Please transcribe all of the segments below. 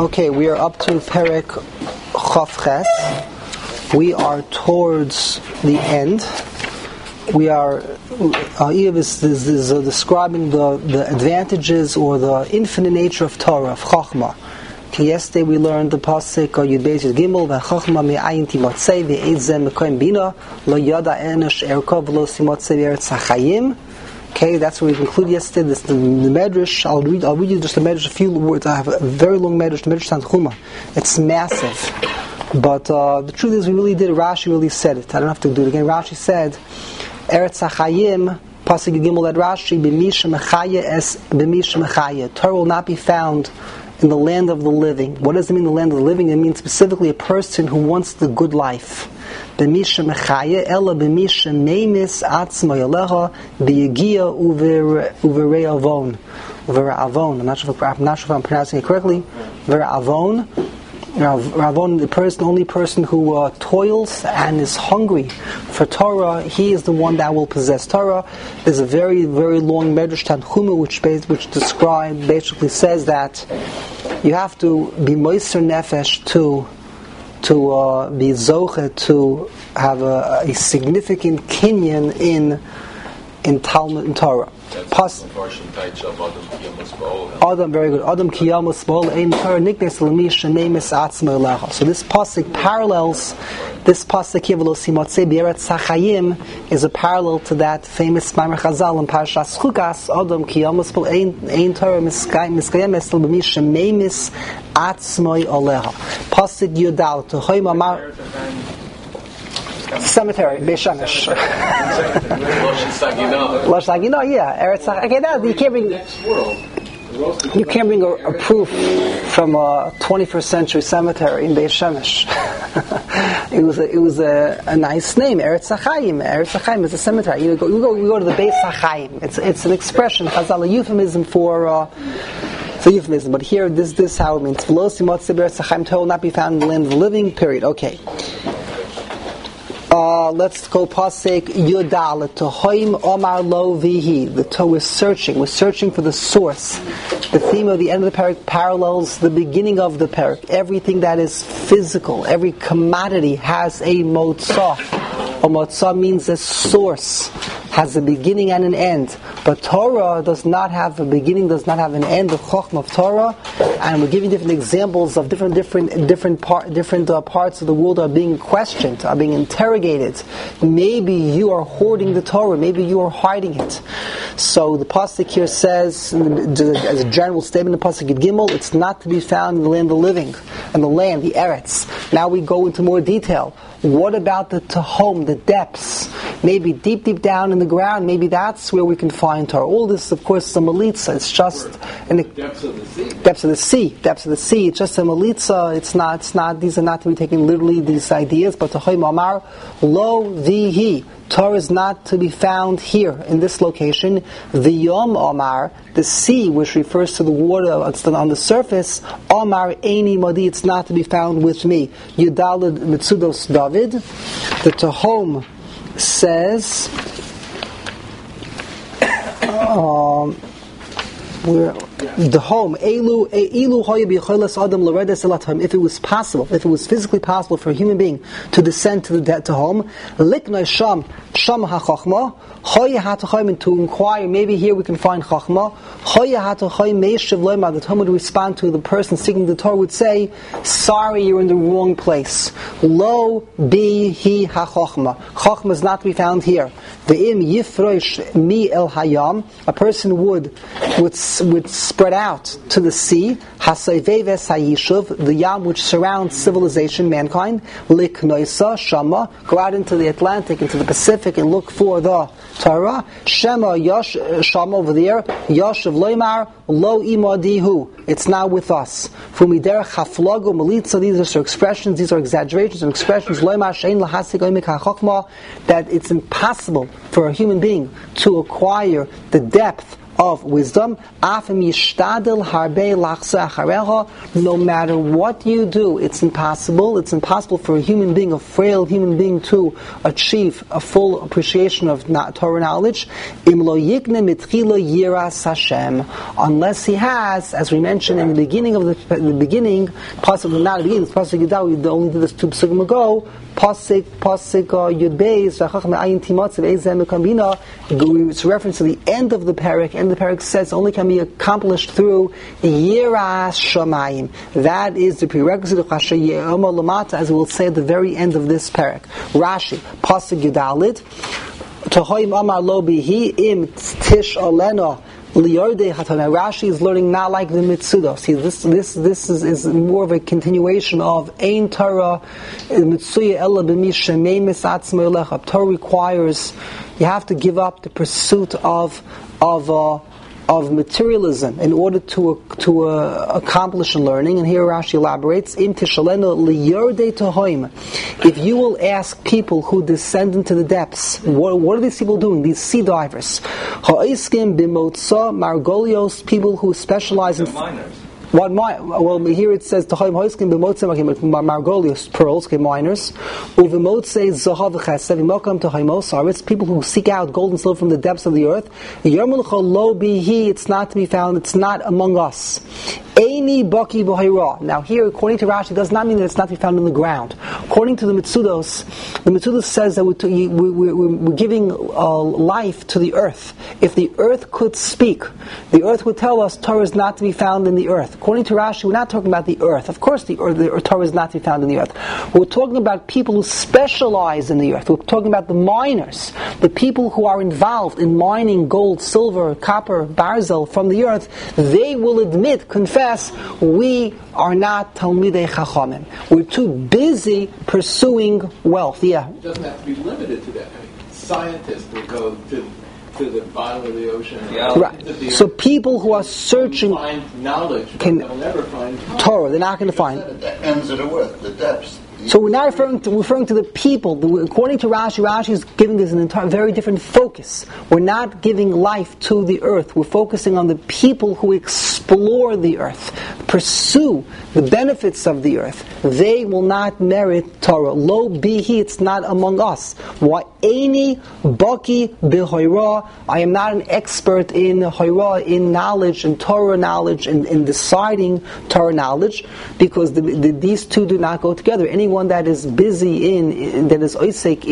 Okay, we are up to Perek Chavches. We are towards the end. We are Eiv is describing the advantages or the infinite nature of Torah, of Chachma. Yesterday we learned the pasuk Yud Beis Yud Gimel v'Chachma me'ayin timotzei ve'ezem mekoyim bina lo yada enosh erkov lo simotzei v'eretz hachayim. Okay, that's where we concluded yesterday. This the Medrash. I'll read you just the Medrash, a few words. I have a very long Medrash, the Medrash Tanchuma. It's massive. But the truth is, we really did. Rashi really said it. I don't have to do it again. Rashi said, Eretz HaChayim, Pasuk Gimel at Rashi, B'misha Mechaya es B'misha Mechaya. Torah will not be found in the land of the living. What does it mean, the land of the living? It means specifically a person who wants the good life. B'misha Mechaya, Ela B'misha Meimis Atzma Yalecha, B'yegia Uverei Avon. Uverei Avon. I'm not sure if I'm pronouncing it correctly. Uverei Avon. Ravon, the only person who toils and is hungry for Torah, he is the one that will possess Torah. There's a very, very long Medrash Tanchuma which basically says that you have to be moiser nefesh to be zoche to have a significant kinyan in Talmud and Torah. Adam, very good. Adam kiyamus bol ein Torah niknes l'misha neimis atzma elecha. So this pasuk parallels this pasuk Yivelo simotzei b'eretz hachayim is a parallel to that famous Ma'amer Chazal in Parashas Chukas. Adam kiyamus bol ein Torah miskayemes l'misha neimis atzma elecha. Pasuk Yudal to Hoym Amar. Cemetery, Beis Shemesh. Losh Sagina, yeah. Okay, now you can't bring a proof from a 21st century cemetery in Beis Shemesh. it was a nice name, Eretz HaChayim. Eretz HaChayim is a cemetery. We go to the Beis HaChayim. It's an expression, Chazal, a euphemism for. It's a euphemism, but here this is how it means. V'lo simotze b'Eretz HaChayim, Torah will not be found in the land of the living. Period. Okay. Let's go pasuk Yudal Tohoim Omar Lo Vihi. The Torah is searching. We're searching for the source. The theme of the end of the parak parallels the beginning of the parak. Everything that is physical, every commodity has a motzah. A motzah means a source, has a beginning and an end. But Torah does not have a beginning, does not have an end. The Chochmah of Torah, and we're giving different examples of different parts of the world are being questioned, are being interrogated. Maybe you are hoarding the Torah, maybe you are hiding it. So the pasuk here says, as a general statement, the pasuk Yud Gimel, it's not to be found in the land of the living, and the land, the Eretz. Now we go into more detail. What about the Tehom, the depths? Maybe deep down in the ground, maybe that's where we can find Torah. All this, of course, is a malitza. It's just depths of the sea. Depths of the sea. It's just a malitza. It's not. These are not to be taken literally. These ideas, but Tohoim Amar Lo Vihi. Torah is not to be found here in this location. V'yom Omar, the sea, which refers to the water on the surface. Omar Eini Modi, it's not to be found with me. Yudalad Mitzudos David. The Tehom says, the home, if it was possible, if it was physically possible for a human being to descend to the home, and to inquire, maybe here we can find Chachma. The Torah would respond to the person seeking the Torah, would say, sorry, you're in the wrong place. Lo bi hi ha-Chachma. Chachma is not to be found here. Ve'im yifrosh mi el hayam. A person would spread out to the sea, hasayveves hayishuv, the yam which surrounds civilization, mankind, liknoisa shama, go out into the Atlantic, into the Pacific, and look for the Torah. Shema shama over there, yashav loymar lo imadihu. It's now with us. Fumider chaflagu malitza. These are expressions, these are exaggerations and expressions. Loymar shein lahasik oimik hachokma, that it's impossible for a human being to acquire the depth wisdom. No matter what you do, it's impossible. It's impossible for a human being, a frail human being, to achieve a full appreciation of Torah knowledge, unless he has, as we mentioned in the beginning of the beginning, possibly not the beginning, possibly we only did this 2 psukim ago. Pasik Yud Beis V'achach Me'ayin Timotzev Eizem Mekambina. It's a reference to the end of the parak, and the parak says only can be accomplished through Yiras Shamayim. That is the prerequisite of Chasher Ye'oma Lamata, as we will say at the very end of this parak. Rashi Pasik Yudalit Tohoim Amar Lo Bihi Im Tish Olena. Rashi is learning not like the Mitzuda. See, this is more of a continuation of Ein Torah Mitzuya Ella B'Misha Mei Misatzmo Elecha. Torah requires you have to give up the pursuit of materialism in order to accomplish learning. And here Rashi elaborates, Im tishalenu liyordei tohoim. If you will ask people who descend into the depths, what are these people doing? These sea divers. Ha'iskim b'motza margolios, people who specialize in miners. Well, here it says Tochaim Hoiskim b'motzei margolios, pearls, miners. Uv'motzei zahav v'chesed v'mokam tochaimos aretz, people who seek out gold and silver from the depths of the earth. Yomulcha lo bihi, it's not to be found. It's not among us. Eini baki b'hayra. Now here, according to Rashi, it does not mean that it's not to be found in the ground. According to the Mitzudos says that we're giving life to the earth. If the earth could speak, the earth would tell us Torah is not to be found in the earth. According to Rashi, we're not talking about the earth. Of course, the Torah is not to be found in the earth. We're talking about people who specialize in the earth. We're talking about the miners, the people who are involved in mining gold, silver, copper, barzel from the earth. They will admit, confess, we are not Talmidei Chachamim. We're too busy pursuing wealth. Yeah. It doesn't have to be limited to that. I mean, scientists will go to the bottom of the ocean. Right. So people who are searching find knowledge, but they'll never find Torah. They're not going to find. The ends of the earth, the depths. So we're not referring to the people. According to Rashi, Rashi is giving us an very different focus. We're not giving life to the earth. We're focusing on the people who explore the earth, pursue the benefits of the earth. They will not merit Torah. Lo bihi, it's not among us. Wa'eni baki b'hoira. I am not an expert in hoira, in knowledge, in Torah knowledge, in deciding Torah knowledge, because these two do not go together. Anyone that is busy that is oisek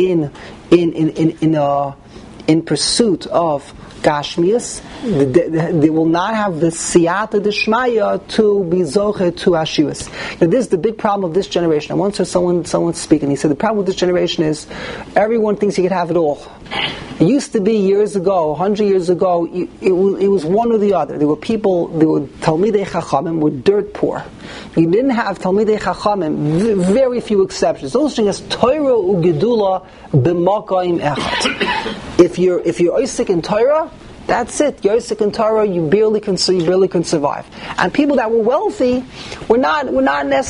in pursuit of Gashmias, they will not have the siyata d'shmaya to be zoche to Ashivas. Now, this is the big problem of this generation. I once heard someone speak, and he said the problem with this generation is everyone thinks you can have it all. It used to be years ago, 100 years ago, it was one or the other. There were Talmidei Chachamim were dirt poor. You didn't have Talmidei Chachamim, very few exceptions. Those things as Torah u'gedula b'makayim echad. If you're oisik in Torah, that's it. You're oisik in Torah, you barely can survive. And people that were wealthy were not big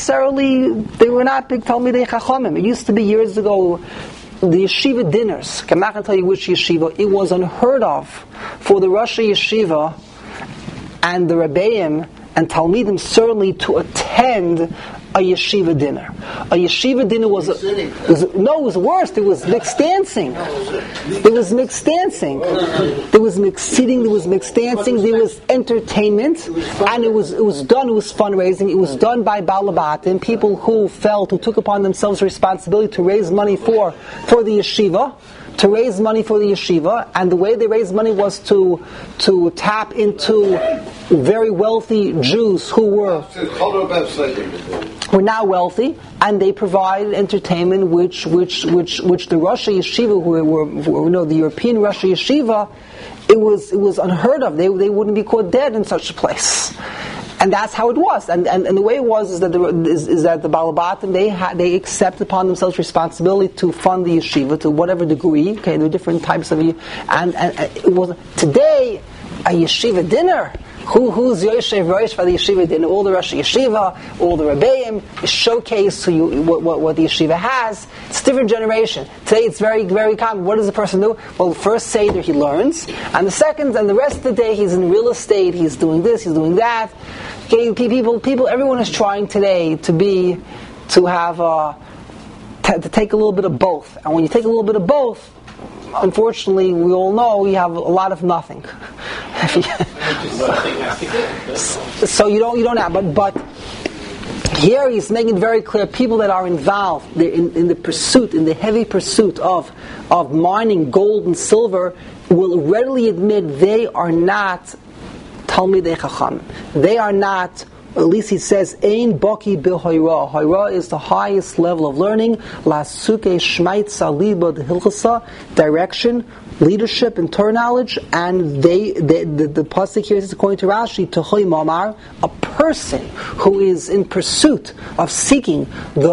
Talmidei Chachamim. It used to be years ago, the yeshiva dinners, I'm not going to tell you which yeshiva, it was unheard of for the Rosh Yeshiva and the Rebbeim and Talmidim certainly to attend a yeshiva dinner. A yeshiva dinner it was worse. There was mixed dancing. There was mixed dancing. There was mixed seating. There was mixed dancing. There was entertainment, and it was done. It was fundraising. It was done by balabatim, people who took upon themselves the responsibility to raise money for the yeshiva. And the way they raised money was to tap into very wealthy Jews who were now wealthy, and they provided entertainment which the Rosh Yeshiva, who were the European Rosh Yeshiva, it was unheard of. They wouldn't be caught dead in such a place. And that's how it was. And the way it was is that the Balabatim, they accept upon themselves responsibility to fund the yeshiva to whatever degree. Okay, there are different types of and it was today a yeshiva dinner Who's Yoshev Rosh for the yeshiva din? All the Rosh Yeshiva, all the Rebbeim showcase to you what the yeshiva has. It's a different generation. Today it's very, very common. What does the person do? Well, first Seder he learns, and the second and the rest of the day he's in real estate, he's doing this, he's doing that. Okay, people, everyone is trying today to take a little bit of both. And when you take a little bit of both, unfortunately, we all know we have a lot of nothing. So you don't have, but here he's making it very clear, people that are involved in the pursuit, in the heavy pursuit of mining gold and silver, will readily admit they are not Talmidei Chacham. They are not, at least he says, Ein Baki B'Hoira. Hoira is the highest level of learning. La Suke Shmaitza Liba Hilchasa, direction, leadership, and Torah knowledge. And the pasuk here is, according to Rashi, Tohoi Mamar, a person who is in pursuit of seeking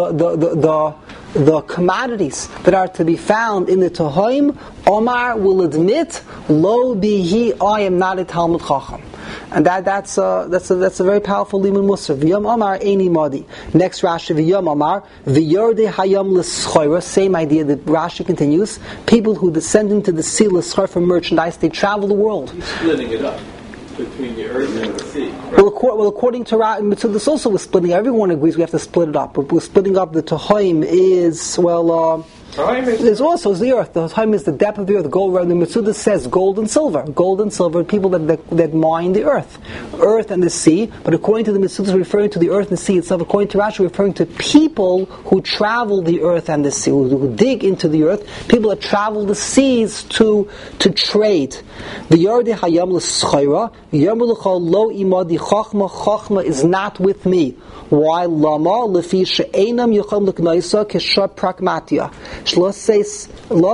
the commodities that are to be found in the Tohoim, Omar will admit, Lo bihi, I am not a Talmud Chacham. And that's a very powerful limun musar. V'yom Amar Eini Madi. Next Rashi, V'yom Amar V'yorde Hayam L'Schoira. Same idea that Rashi continues. People who descend into the sea l'Schoir for merchandise, they travel the world. He's splitting it up between the earth and the sea. Right? Well, according to Rashi, so this also was splitting. Everyone agrees we have to split it up. But we're splitting up the Tohaim is there's also the earth. The time is the depth of the earth. The gold. The Metzudah says gold and silver. Gold and silver. People that mine the earth and the sea. But according to the Metzudah, referring to the earth and the sea itself. According to Rashi, referring to people who travel the earth and the sea, who dig into the earth. People that travel the seas to trade. The Yardei Hayam l'Schoira. Yamulachal lo imadi chachma. Chachma is not with me. Why lama lefi she'enam yocham l'knaisa k'shar pragmatia. Shlo says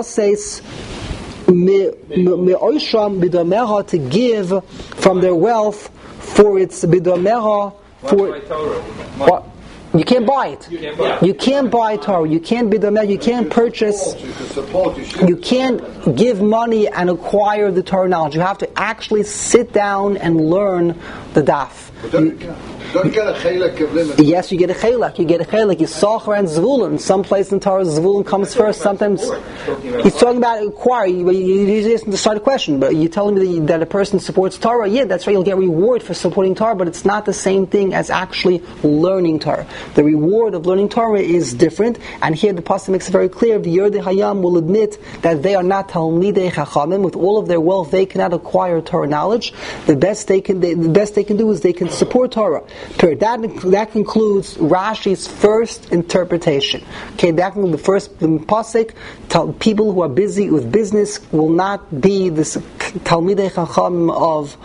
me oisham bidameha, to give from their wealth for its bidameha for what. You can't buy it. You can't buy Torah. You can't bidameha. You can't purchase. You can't give money and acquire the Torah knowledge. You have to actually sit down and learn the daf. Don't you get a chelak of limit? Yes, you get a chelak. Yisachar and Zvulun. Some place in Torah, Zvulun comes first. Sometimes he's talking about acquire. You just decide a question, but you're telling me that a person supports Torah. Yeah, that's right. You'll get reward for supporting Torah, but it's not the same thing as actually learning Torah. The reward of learning Torah is different, and here the pasuk makes it very clear. The Yerdei Hayam will admit that they are not Talmidei Chachamim. With all of their wealth, they cannot acquire Torah knowledge. The best they can do is they can support Torah. That concludes Rashi's first interpretation. Okay, that concludes the first pasuk. People who are busy with business will not be this Talmidei Chacham of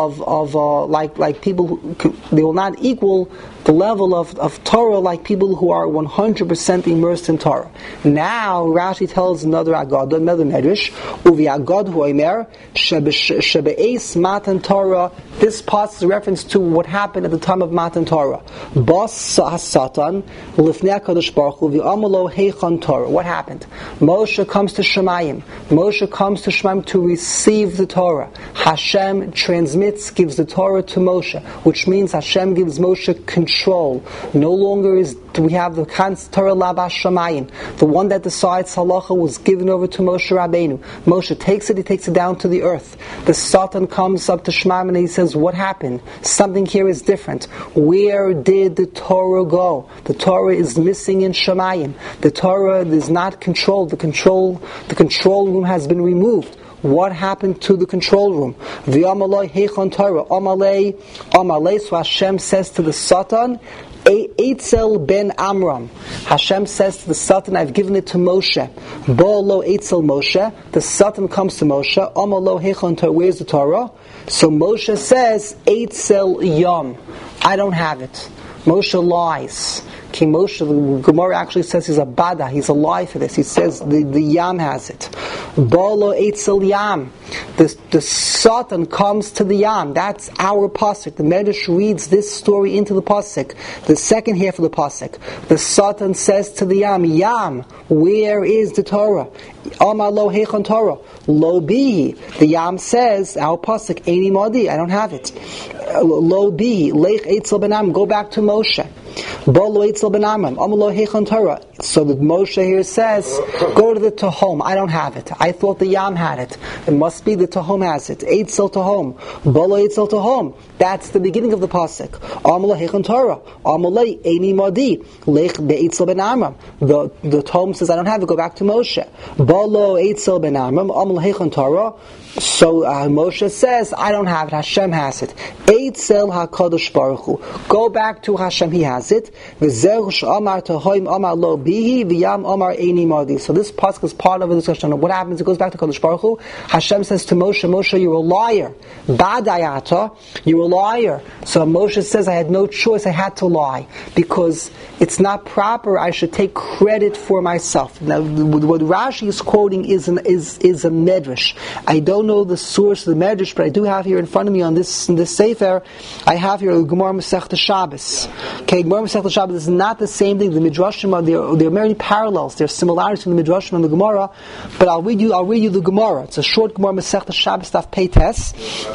like people who, they will not equal the level of Torah like people who are 100% immersed in Torah. Now Rashi tells another Agada, another Medrash, Uvi Agad hu omer shebe'es Matan Torah. This part is a reference to what happened at the time of Matan Torah. Bas Satan lifnei HaKadosh Baruch Hu v'amalo heichan Torah. What happened? Moshe comes to Shemayim. To receive the Torah. Hashem transmits, gives the Torah to Moshe, which means Hashem gives Moshe control. No longer do we have the Torah Labas Shemayim. The one that decides halacha was given over to Moshe Rabbeinu. Moshe takes it down to the earth. The Satan comes up to Shemayim and he says, what happened? Something here is different. Where did the Torah go? The Torah is missing in Shemayim. The Torah is not controlled. The control room has been removed. What happened to the control room? V'amalei heichon Torah. Amalei. So Hashem says to the Satan, Eitzel ben Amram. Hashem says to the Satan, I've given it to Moshe. Bo'lo Eitzel Moshe. The Satan comes to Moshe. Amalo heichon Torah. Where's the Torah? So Moshe says, Eitzel Yom. I don't have it. Moshe lies. Moshe, the Gemara actually says he's a bada, he's a lie for this. He says the Yam has it. Bolo Eitzel Yam. The Satan comes to the Yam. That's our pasuk. The Medrash reads this story into the pasuk. The second half of the pasuk. The Satan says to the Yam, Yam, where is the Torah? Amar lo heichon Torah. Lo bihi. The Yam says, our pasuk, Eini Modi, I don't have it. Lo bihi. Lech Eitzel ben Amram. Go back to Moshe. Bolo Eitzel ben Amram. Amar lo heichon Torah. So that Moshe here says, go to the Tehom. I don't have it. I thought the Yam had it. It must be the Tehom has it. Eitzel Tehom. Bolo Eitzel Tehom. That's the beginning of the pasuk. Amar lo heichon Torah. Amar lo Eini Modi. Lech be'Eitzel ben Amram. The Tehom says, I don't have it. Go back to Moshe. Bolo Eitzel ben Amram. Amar lo heichon Torah. So Moshe says, I don't have it. Hashem has it. Eitzel HaKadosh Baruch Hu. Go back to Hashem. He has it. V'zeh she'amar Tehom amar lo bihi v'yam amar eini modi. So this pasuk is part of the discussion of what happens. It goes back to Kadosh Baruch Hu. Hashem says to Moshe, Moshe, you're a liar. Badayata, you're a liar. So Moshe says, I had no choice. I had to lie because it's not proper. I should take credit for myself. Now, what Rashi is quoting is a medrash. I don't know the source of the medrash, but I do have here in front of me on this sefer. I have here Gemara Masechta Shabbos. Okay, Gemara Masechta Shabbos is not the same thing. The midrashim are there are many parallels. There are similarities in the midrashim and the Gemara. But I'll read you the Gemara. It's a short Gemara Masechta Shabbos Daf Peites.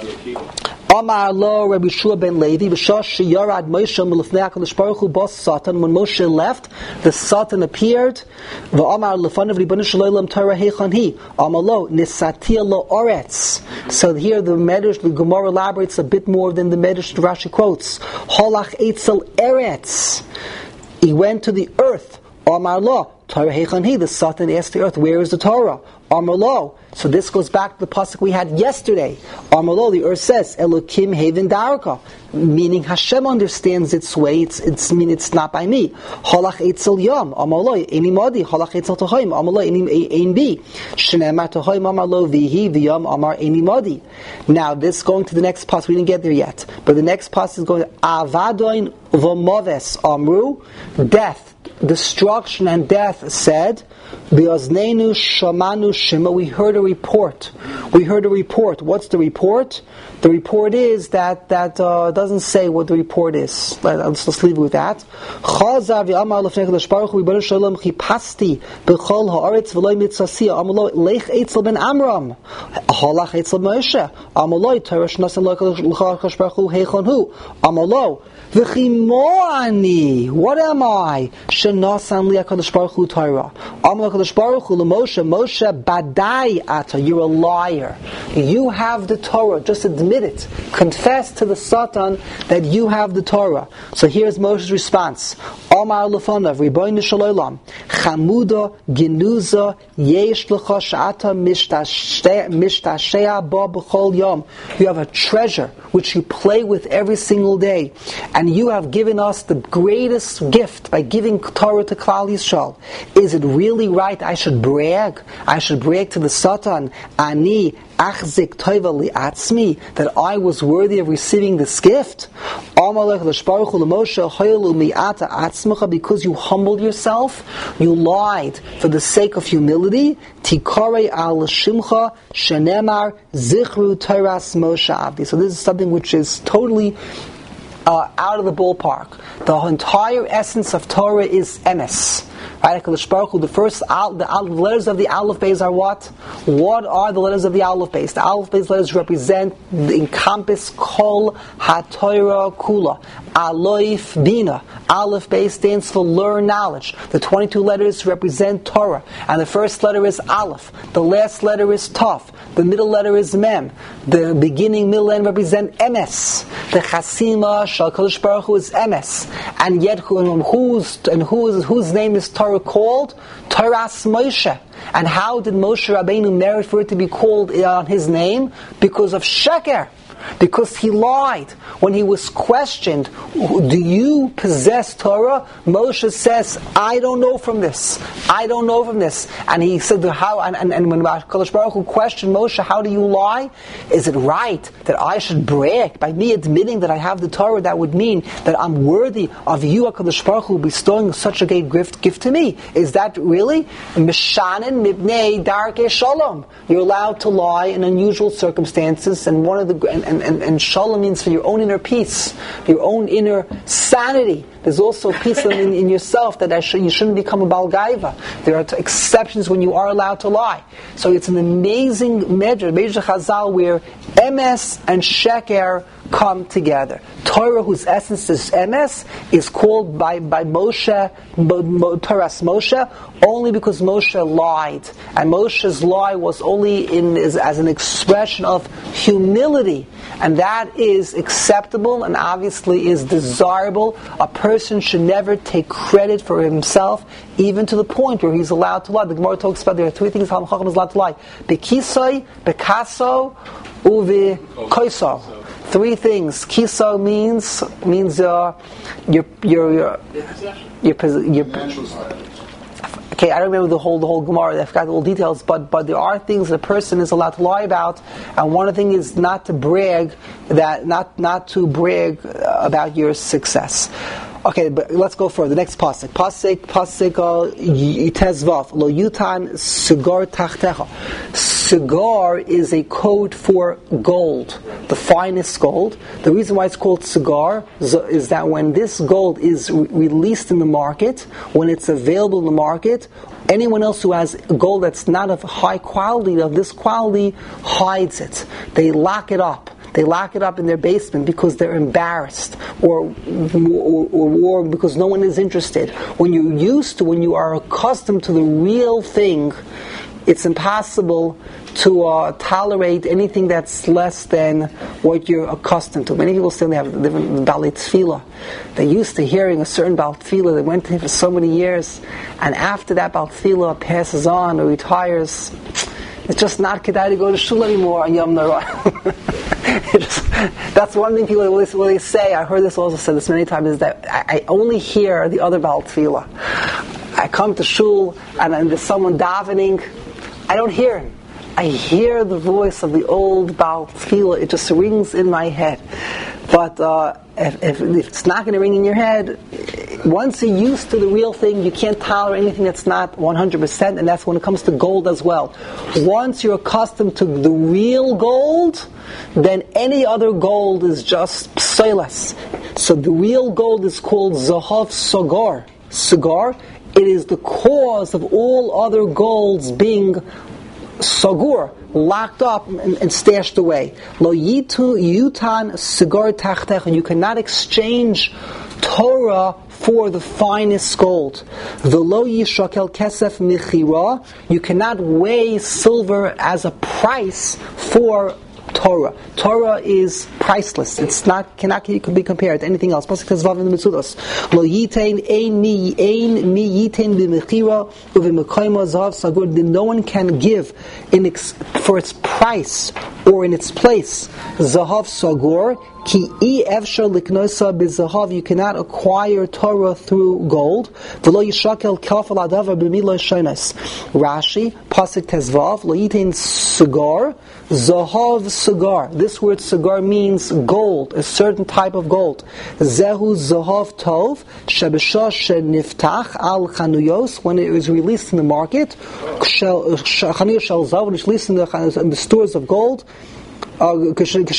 Amar lo Rabbi Shua ben Levi v'shosh sheyarad Moshe milifnei HaKadosh Baruch Hu bas Satan. When Moshe left, the Satan appeared. V'amar lefanav Ribono shel olam Torah heichon hi. Amar lo nisatia lo oretz. So here the Medrash, the Gemara elaborates a bit more than the Medrash Rashi quotes. Holach eitzel eretz. He went to the earth. Amar lo Torah heichon hi. The Satan asked the earth, where is the Torah? Amar lo. So this goes back to the pasuk we had yesterday. Amar lo, the earth says, Elokim haven darka, meaning Hashem understands its way. It's not by me. Halach eitzel yom. Amar lo eini modi. Halach eitzel tohoim. Amar lo eini bi. Shneimar tohoim amar lo vihi v'yom amar eini modi. Now this going to the next pasuk. We didn't get there yet, but the next pasuk is going avadoin v'moves amru, death, destruction and death said. B'oznenu shamanu shema. We heard a report. What's the report? The report is that doesn't say what the report is. Let's leave it with that. Chazar v'amar lefnei Kadosh Baruch Hu Ribono shel olam chipasti b'chol haaretz v'lo mitzasia. Amar lo lech eitzel ben Amram. Halach eitzel Moshe. Amar lo Torah shnasan lo Kadosh Baruch Hu heichon hu. Amar lo v'chimo ani. What am I? Shenasan li HaKadosh Baruch Hu Torah. Amar HaKadosh Baruch Hu l'Moshe. Moshe badai ata. You're a liar. You have the Torah. Just admit it. Confess to the Satan that you have the Torah. So here's Moshe's response. Amar lefanav Ribono shel olam chamuda genuza yesh lecha she'ata mishtashea ba b'chol yom. You have a treasure which you play with every single day, and you have given us the greatest gift by giving Torah to Klal Yisrael. Is it really right I should brag? I should brag to the Satan, Ani achzik tova li'atzmi, that I was worthy of receiving this gift? Because you humbled yourself, you lied for the sake of humility. Tikore al shimcha shenemar zichru Toras Moshe Avdi. So this is something which is totally out of the ballpark. The entire essence of Torah is emes. Right? HaKadosh Baruch Hu, the letters of the Aleph Beis are what? What are the letters of the Aleph Beis? The Aleph Beis letters represent, encompass Kol HaTorah Kula. Aloif Bina. Aleph Beis stands for learn knowledge. The 22 letters represent Torah. And the first letter is Aleph. The last letter is Tov. The middle letter is Mem. The beginning, middle, end represent Emes. The Chasima Shal HaKadosh Baruch Hu is Emes. And yet whose name is Torah called? Toras Moshe. And how did Moshe Rabbeinu merit for it to be called on his name? Because of Sheker. because he lied. When he was questioned, do you possess Torah? Moshe says, I don't know from this. I don't know from this. And he said, how? And when HaKadosh Baruch Hu questioned Moshe, how do you lie? Is it right that I should brag by me admitting that I have the Torah? That would mean that I'm worthy of you, HaKadosh Baruch Hu, bestowing such a great gift to me. Is that really? Mishanin mibnei darkei shalom. You're allowed to lie in unusual circumstances, and one of the and shalom means for your own inner peace, your own inner sanity. There's also peace in yourself that you shouldn't become a Baal Gaiva. There are exceptions when you are allowed to lie. So it's an amazing medrash Chazal where emes and sheker come together. Torah, whose essence is emes, is called by Moshe, Torah's Moshe, only because Moshe lied. And Moshe's lie was only as an expression of humility. And that is acceptable and obviously is desirable. A person should never take credit for himself, even to the point where he's allowed to lie. The Gemara talks about there are three things Chacham is allowed to lie: Bekisoi, Bekaso, Uvi Koiso. Three things. Kiso means your okay, I don't remember the whole Gemara. I forgot all the details, but there are things that a person is allowed to lie about, and one of the things is not to brag about your success. Okay, but let's go further. The next pasuk. Tezvav lo yutan sigar tachtecha. Cigar is a code for gold, the finest gold. The reason why it's called cigar is that when this gold is released in the market, when it's available in the market, anyone else who has gold that's not of high quality, of this quality, hides it. They lock it up. They lock it up in their basement because they're embarrassed, or because no one is interested. When you are accustomed to the real thing, it's impossible to tolerate anything that's less than what you're accustomed to. Many people say they have different Balei Tefillah. They're used to hearing a certain Balei Tefillah. They went to him for so many years, and after that Balei Tefillah passes on or retires, it's just not kedai to go to shul anymore on Yom Narah. That's one thing people will say. I heard this also said this many times, is that I only hear the other Balei Tefillah. I come to shul and there's someone davening. I don't hear him. I hear the voice of the old Balei Tefillah. It just rings in my head. But if it's not going to ring in your head, once you're used to the real thing, you can't tolerate anything that's not 100%, and that's when it comes to gold as well. Once you're accustomed to the real gold, then any other gold is just pseilas. So the real gold is called Zahav Sagar. Sagar, it is the cause of all other golds being sagur, locked up and stashed away. Lo yitu yutan sigar tachtecha. You cannot exchange Torah for the finest gold. The lo yishakel kesef michira. You cannot weigh silver as a price for Torah. Torah is priceless. It cannot be compared to anything else. Pasuk Tezvav in the Mitzudos. Lo yitain ein mi yitain b'mechira u'v'mekayma zahav sagur. No one can give for its price or in its place zahav sagur. Ki efshar liknosa b'zahav. You cannot acquire Torah through gold. V'lo yishakel kafel adavar b'milo shonas. Rashi Pasuk Tezvav lo yitain sagar zahav sagar. This word sagar means gold, a certain type of gold. Zehu zahav tov shebesha sheniftach al chanuyos, when it was released in the market. Chanuyos shel zav, when it's released in the stores of gold. When this gold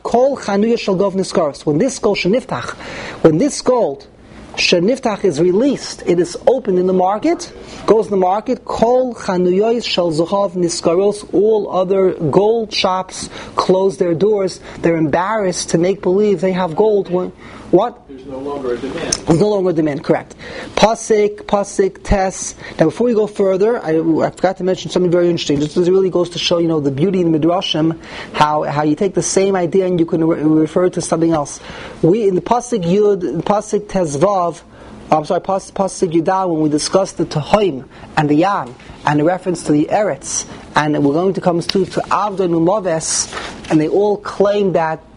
sheniftach is released, it is opened in the market, goes in the market. Kol chanuyos shel zahav niskaros. All other gold shops close their doors. They're embarrassed to make believe they have gold. What? There's no longer a demand. There's no longer a demand, correct. Pasik, Tes. Now before we go further, I forgot to mention something very interesting. This really goes to show, the beauty in the Midrashim, how you take the same idea and you can refer it to something else. We, in the Pasik Yud, Pasik Tezvav, Pasik Yudal, when we discussed the Tahoim and the Yam, and the reference to the Eretz, and we're going to come to Avdon and Moves, and they all claim that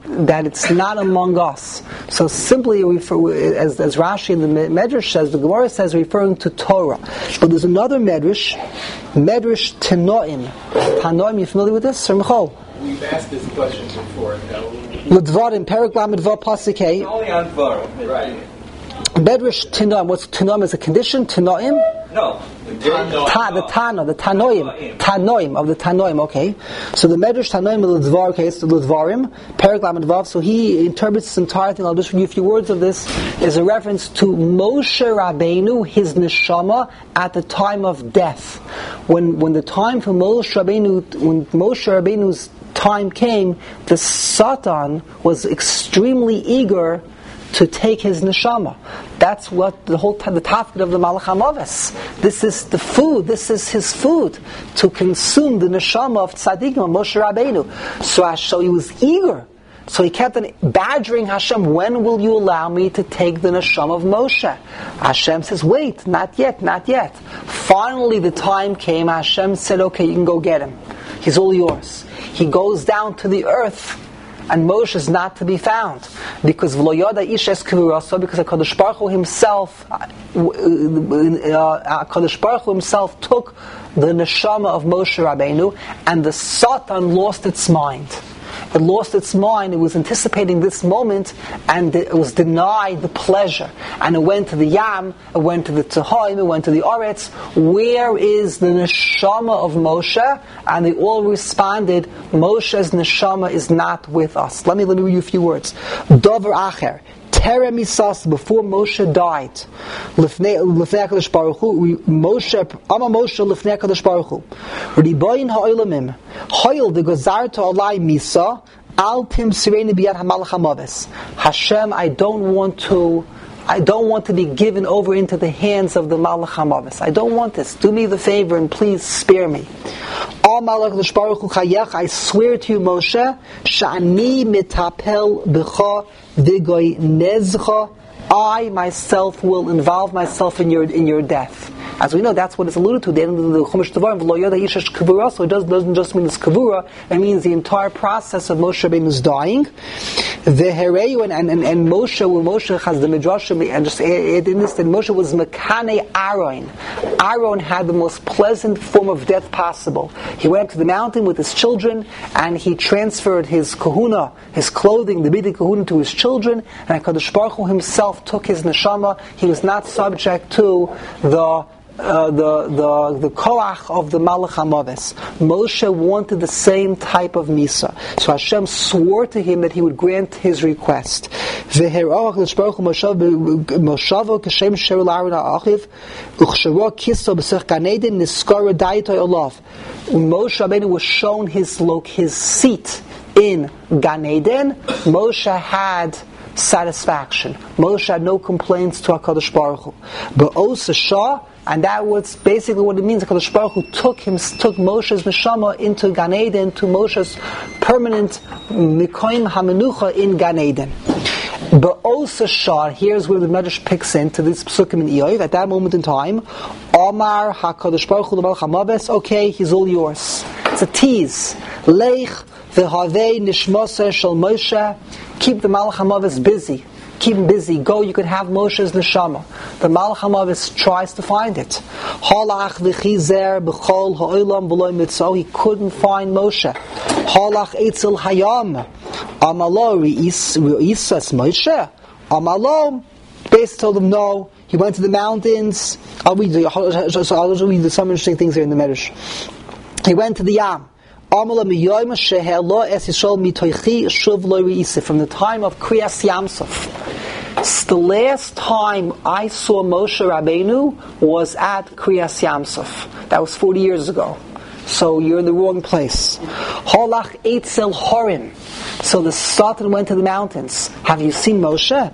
that it's not among us. So simply, as Rashi in the Medrash says, the Gemara says, referring to Torah. But there's another Medrash Tanoim. Tanoim, you familiar with this? Sir Michal? We've asked this question before. L'dvarim, Perek Lamed Vav Pasuk Hey. Only on Dvarim. Right. Medrash Tanoim. What's Tanoim as a condition? Tanoim? No. The Tanoim of the Tanoim. Okay, so the Medrash Tanoim l'Dvar, okay, it's the l'Dvarim, Perek Lamed Vav. So he interprets this entire thing. I'll just read you a few words of this. Is a reference to Moshe Rabbeinu, his neshama at the time of death. When the time for Moshe Rabbeinu's time came, the Satan was extremely eager to take his neshama. That's what the tafkid of the Malach HaMaves. This is the food. This is his food, to consume the neshama of tzaddikim, of Moshe Rabbeinu. So he was eager. So he kept on badgering Hashem, when will you allow me to take the neshama of Moshe? Hashem says, wait, not yet, not yet. Finally the time came, Hashem said, okay, you can go get him. He's all yours. He goes down to the earth, and Moshe is not to be found, because because HaKadosh Baruch Hu himself took the neshama of Moshe Rabbeinu, and the Satan lost its mind. It lost its mind. It was anticipating this moment, and it was denied the pleasure. And it went to the Yam, it went to the Tehoim, it went to the Oretz. Where is the neshama of Moshe? And they all responded, Moshe's neshama is not with us. Let me read you a few words. Dover Acher. Terem Misas, before Moshe died, Lifnei HaKadosh Baruch Hu, Moshe Lifnei HaKadosh Baruch Hu, Riboyin HaOlamim, Hoyel de Gozarta Olai Misa, Al Tim Sireni Biyad HaMalach HaMaves. Hashem, I don't want to be given over into the hands of the Malach HaMaves. I don't want this. Do me the favor and please spare me. I swear to you, Moshe, Sha'ani mitapel b'cha v'goy nezcha. I myself will involve myself in your death. As we know, that's what it's alluded to. The end of the Chumash Devarim, V'lo yoda ishash kavura. So it doesn't just mean this kavura. It means the entire process of Moshe Rabbeinu's dying. V'hereu and Moshe, when Moshe has the midrash, and just add in this, that Moshe was mekane Aaron. Aaron had the most pleasant form of death possible. He went to the mountain with his children, and he transferred his kahuna, his clothing, the bidi kahuna, to his children, and HaKadosh Baruch Hu himself took his neshama. He was not subject to the koach of the Malach HaMaves. Moshe wanted the same type of misa. So Hashem swore to him that he would grant his request. Moshe Rabbeinu was shown his seat in Gan Eden. Moshe had satisfaction. Moshe had no complaints to HaKadosh Baruch Hu. But Osa Shah, and that was basically what it means. HaKadosh Baruch Hu took Moshe's neshama into Gan Eden, to Moshe's permanent Mikoim HaMenucha in Gan Eden. But Osa Shah, here's where the Medrash picks into this Psukim in Iyov. At that moment in time, Omar HaKadosh Baruch Hu L'Malach HaMaves, okay, he's all yours. It's a tease. Leich v'havei nishmasa shel Moshe. Keep the Malach HaMaves busy. Keep him busy. Go, you could have Moshe's neshama. The Malach HaMaves tries to find it. Halach v'chizer b'chol ha'olam v'loy mitzvah. He couldn't find Moshe. Halach etzel hayam. Amalo re'isas Moshe. Amalo. Base told him no. He went to the mountains. I'll read some interesting things here in the Medrash. He went to the Yam. From the time of Kriyas Yamsuf. The last time I saw Moshe Rabbeinu was at Kriyas Yamsuf. That was 40 years ago. So you're in the wrong place. Holach Eitzel Horin. So the Satan went to the mountains. Have you seen Moshe?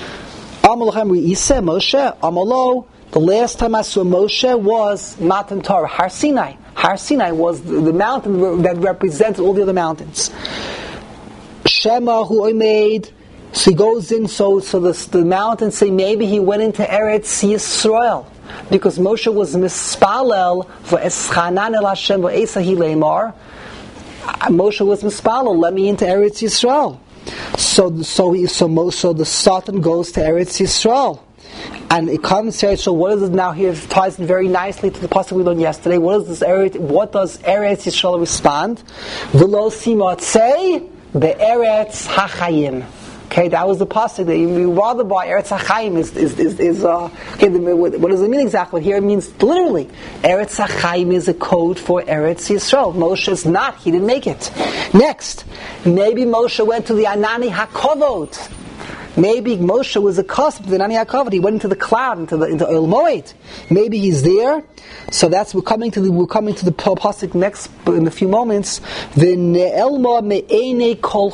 Moshe. Amalo. The last time I saw Moshe was Matan Torah, Har Sinai. Har Sinai was the mountain that represented all the other mountains. Shema hu made. So he goes in. So the mountains say maybe he went into Eretz Yisrael, because Moshe was mispalel for eschanan el Hashem v'esahi leimar. Moshe was mispalel. Let me into Eretz Yisrael. So the Satan goes to Eretz Yisrael. And it comes to Eretz Yisrael. What is it now here? It ties in very nicely to the pasuk we learned yesterday. What does Eretz Yisrael respond? V'lo simotzei be'eretz hachayim. Okay, that was the pasuk that you rather by Eretz Hachayim what does it mean exactly? Here it means literally. Eretz Hachayim is a code for Eretz Yisrael. Moshe is not, he didn't make it. Next, maybe Moshe went to the Anani HaKavod. Maybe Moshe was accustomed to the Anani HaKavod. He went into the cloud, into Oil Moed. Maybe he's there. So we're coming to the pasuk next in a few moments. V'ne'elma me'enei kol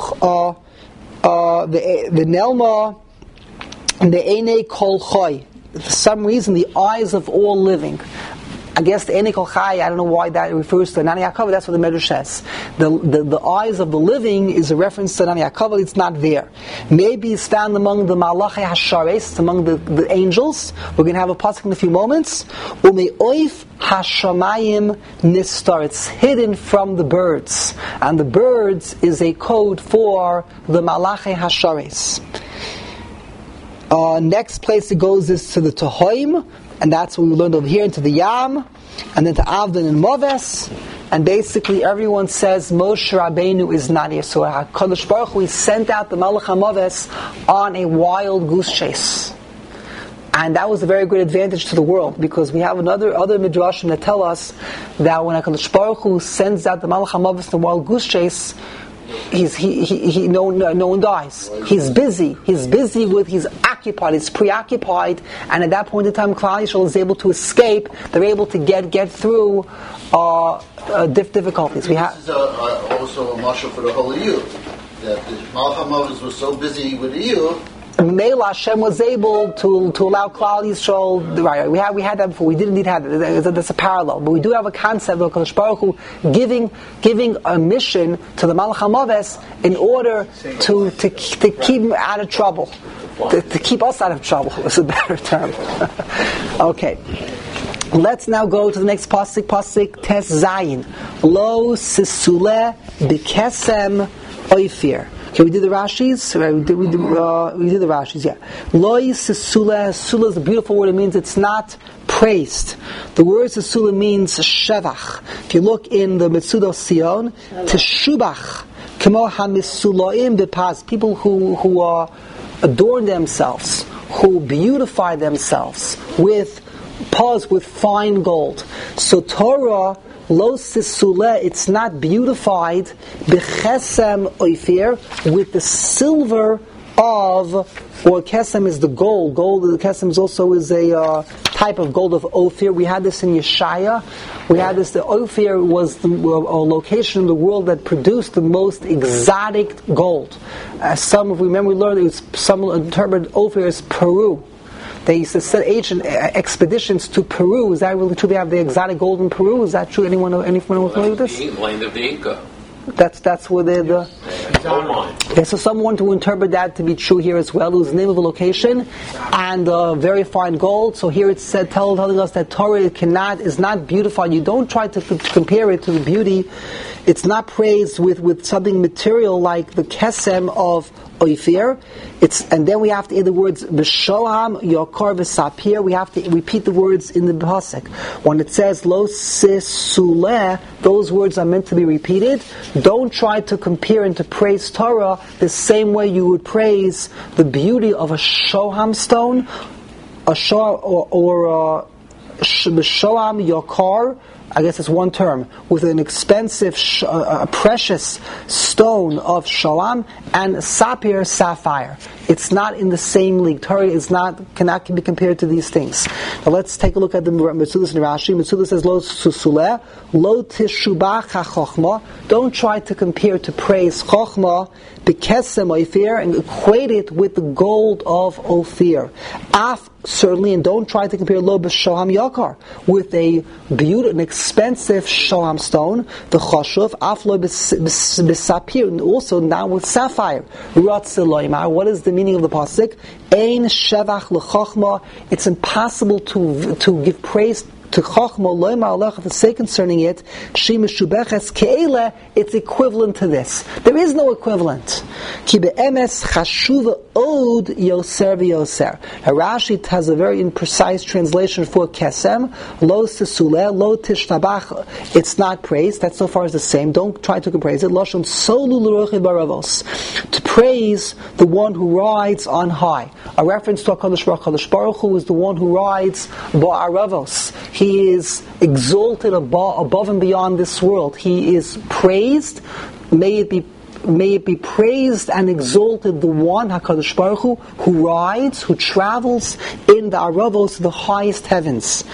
the Nelma and the Einei Kol Choy. For some reason, the eyes of all living. I guess the Einei Kol Chai, I don't know why that refers to Anani HaKavod, that's what the Medrash says. The eyes of the living is a reference to Anani HaKavod, it's not there. Maybe it's found among the Malachei HaShares, among the angels. We're going to have a pasuk in a few moments. Ume'oif Hashamayim Nistar. It's hidden from the birds. And the birds is a code for the Malachei HaShares. Next place it goes is to the Tohoim, and that's what we learned over here, into the Yam, and then to Avdon and Moves, and basically everyone says Moshe Rabbeinu is not here. So HaKadosh Baruch Hu sent out the Malach HaMoves on a wild goose chase. And that was a very great advantage to the world, because we have other midrashim that tell us that when HaKadosh Baruch Hu sends out the Malach HaMoves in the wild goose chase, no one dies. He's busy. He's occupied. He's preoccupied, and at that point in time, Klal Yisrael is able to escape. They're able to get through difficulties. This is also a marshal for the whole Iyur, that the Malach HaMoves was so busy with the Iyur. Mela Hashem was able to allow Klal Yisrael. Right, we had that before. We didn't need to have it. That's a parallel, but we do have a concept of HaKadosh Baruch Hu giving a mission to the Malach HaMoves in order to keep him out of trouble, to keep us out of trouble. Is a better term. Okay. Let's now go to the next pasuk Tes Zayin. Lo sisule b'kesem oifir. Okay, we did the Rashis. We did the Rashis. Yeah. Loi sisula. Sisula is a beautiful word. It means it's not praised. The word sisula means shevach. If you look in the Metzudos Sion, teshubach kemo hamisulaim b'paz. People who adorn themselves, who beautify themselves with fine gold. So Torah. Lo sisule, it's not beautified b'chesem oifir, with the silver of, or kesem is the gold. The kesem is a type of gold of Ophir. We had this in Yeshaya. The Ophir was a location in the world that produced the most exotic gold. We learned some interpreted Ophir as Peru. They used to send ancient expeditions to Peru. Is that really true? They have the exotic gold in Peru. Is that true? Anyone familiar with this? Land of the Inca. That's where they're okay, so someone to interpret that to be true here as well. It was the name of a location and very fine gold. So here it's said, telling us that Torah is not beautified. You don't try to compare it to the beauty. It's not praised with something material like the kesem of Oifir. And then we have to add the words b'shoham, yokar, v'sapir. We have to repeat the words in the pasuk. When it says lo sisuleh, those words are meant to be repeated. Don't try to compare and to praise Torah the same way you would praise the beauty of a shoham stone, or b'shoham yokar. I guess it's one term, with an expensive, precious stone of shoam and sapphire. It's not in the same league. Torah cannot be compared to these things. Now let's take a look at the Metzudos and Rashi. Metzudos says, Lo susule, lo tishubach ha-chochma. Don't try to compare to praise chochma, b'kesem oifir, and equate it with the gold of Ophir. Certainly, and don't try to compare lo b'shoham yakar with an expensive shoham stone, the choshuv, af lo b'sapir, and also now with sapphire. What is the meaning of the pasuk? Ein shevach l'chochma. It's impossible to give praise to Chachma loymar alecha to say concerning it, she mishubeches ke'ele, it's equivalent to this. There is no equivalent. Ki be'emes chashuva od yoser v'yoser. Rashi has a very imprecise translation for kesem, lo sesule, lo tishtabach. It's not praise. That so far is the same. Don't try to praise it. Lashon solu l'rochi baravos. To praise the one who rides on high. A reference to HaKadosh Baruch Hu. HaKadosh Baruch Hu is the one who rides ba'aravos. He is exalted above and beyond this world. He is praised. May it be praised and exalted the one, HaKadosh Baruch Hu, who rides, who travels in the aravos, the highest heavens.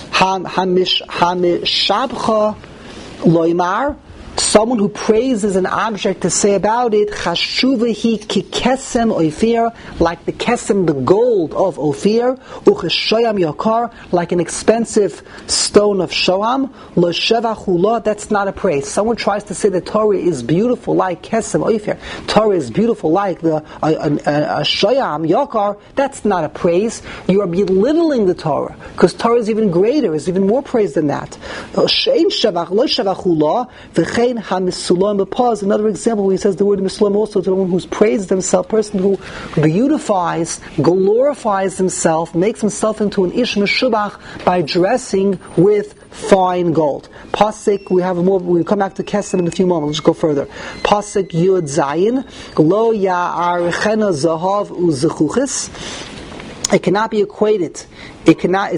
Hamishabcha loymar, someone who praises an object to say about it, chashuvahi ki kesem ophir, like the kesem, the gold of Ophir, ucheshoyam yakar, like an expensive stone of Shoam, lo shevachula, that's not a praise. Someone tries to say the Torah is beautiful like kesem ophir, Torah is beautiful like the Shoyam yakar, that's not a praise. You are belittling the Torah, because Torah is even greater, is even more praise than that. Shein shevach, lo shevachula, v'chein ha-misulam. Another example where he says the word misulam also to the one who's praised himself, person who beautifies, glorifies himself, makes himself into an ish meshubach by dressing with fine gold. Pasuk, we'll come back to Kesem in a few moments. Let's go further. Pasuk Yud Zayin, lo ya'archena zahav u'zechuchis. It cannot be equated. It cannot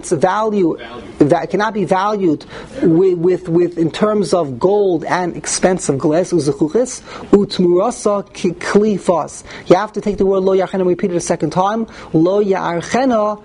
be valued with in terms of gold and expensive glass. Uzechuchis utmurasa klifas. You have to take the word lo yarchena and repeat it a second time. Lo yarchena.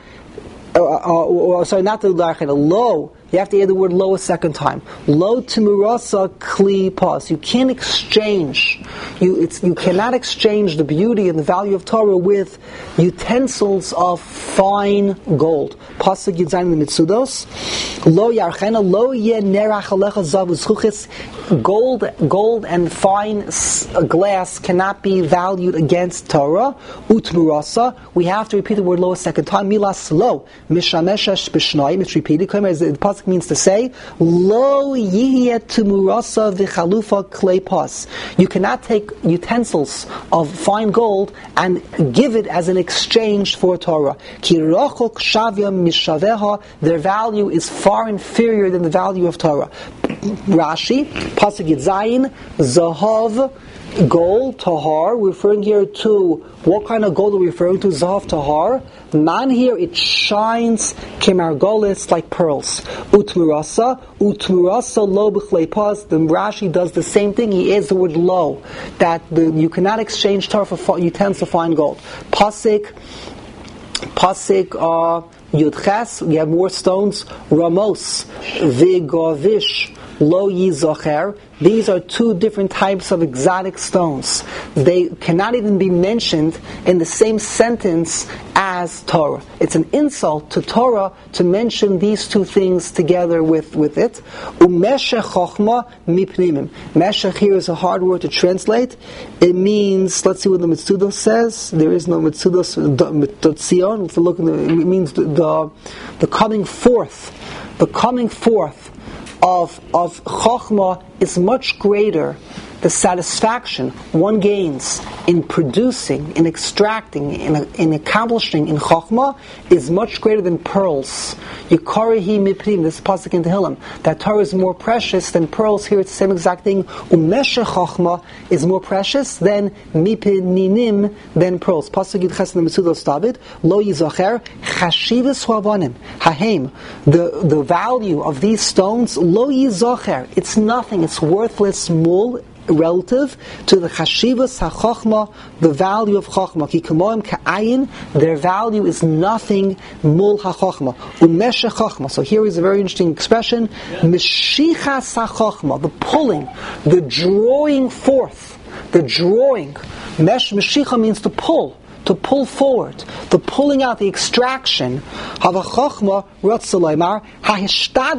Not the lo yarchena. Lo. You have to add the word lo a second time. Lo timurasa klipas. You can't exchange. You cannot exchange the beauty and the value of Torah with utensils of fine gold. Pasuk Yudzayin in the Mitzudos. Lo yarchena lo ye nerach alecha zav u'zchuchis. Gold and fine glass cannot be valued against Torah. Utmurasa. We have to repeat the word lo a second time. Milas lo mishameshesh b'shnayim. It's repeated. The pasuk means to say lo yihye tumurasa v'chalufa kleipas. You cannot take utensils of fine gold and give it as an exchange for Torah. Ki rachok shavya mishaveha. Their value is far inferior than the value of Torah. Rashi, pasuk Yitzayin, zahav, gold, tahar. We're referring here to what kind of gold are we referring to? Zahav, tahar. Man here, it shines kemargolis, like pearls. Utmurasa lo b'chleipas. The Rashi does the same thing. He adds the word lo, that you cannot exchange Torah for utensils of fine gold. Pasuk Yudches, we have more stones. Ramos, Vigovish, Lo Yizocher. These are two different types of exotic stones. They cannot even be mentioned in the same sentence as Torah. It's an insult to Torah to mention these two things together with it. Umeshech chochma mipnimim. Meshech here is a hard word to translate. It means, let's see what the Mitzudos says. There is no Mitzudos, Mitzion. If you look, it means the coming forth. The coming forth of Chochmah is much greater. The satisfaction one gains in producing, in extracting, in accomplishing in Chochmah is much greater than pearls. Yikarihi miprim, this pasuk in Tehillim, that Torah is more precious than pearls. Here it's the same exact thing. Umeshe Chochmah is more precious than mipninim, than pearls. Pasuk Yidches in the Mitzudos David, lo yizacher chashivas huavanim hahem. The value of these stones, lo yizacher, it's nothing. It's worthless, small, relative to the chashivas hachochma, the value of chochma. Ki kamoim ka'ayin, their value is nothing mul hachochma. Umeshe chochma. So here is a very interesting expression. Meshichas hachochma, the pulling, the drawing forth, the drawing. Meshicha means to pull forward, the pulling out, the extraction. Hava chochma ratzalaymar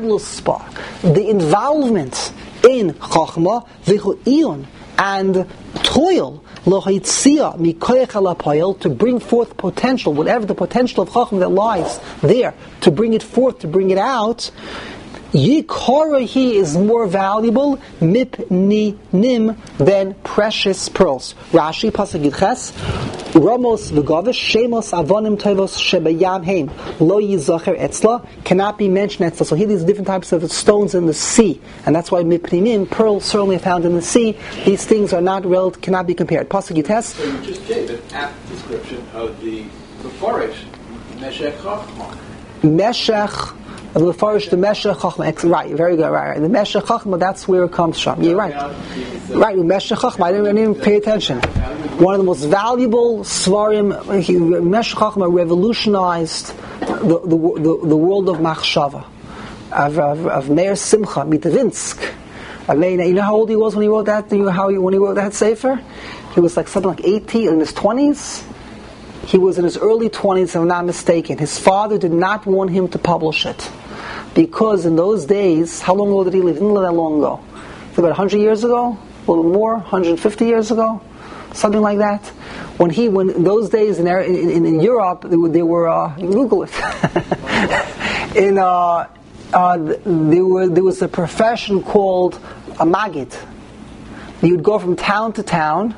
hahishtadluspa, the involvement in Chochmah, Vichu Iyun, and toil lohitzia mikoyach alapoil, to bring forth potential, whatever the potential of chacham that lies there, to bring it forth, to bring it out. Yikorahi is more valuable mipninim than precious pearls. Rashi pasuk Yitches, Ramos v'gavish shemos avonim tovos shebayam heim lo yizacher etzla, cannot be mentioned etzla. So here these different types of stones in the sea, and that's why mipninim, pearls certainly are found in the sea. These things are not relative, cannot be compared. Pasuk Yitches. So you just gave an apt description of the Mefarish Meshech Chochmah. Meshech. The Mefarish, the Meshech Chochmah, right, very good, right. The Meshech Chochmah, that's where it comes from. You're right. Right, Meshech Chochmah, I didn't even pay attention. One of the most valuable Svarim, Meshech Chochmah revolutionized the world of Machshava, of Meir Simcha, Mitavinsk. You know how old he was when he wrote that? When he wrote that Sefer? He was like something like 80, in his 20s. He was in his early 20s, if I'm not mistaken. His father did not want him to publish it. Because in those days, how long ago did he live? He didn't live that long ago. About 100 years ago? A little more? 150 years ago? Something like that. When in those days in Europe, they were you can Google it. There was a profession called a Maggid. You would go from town to town,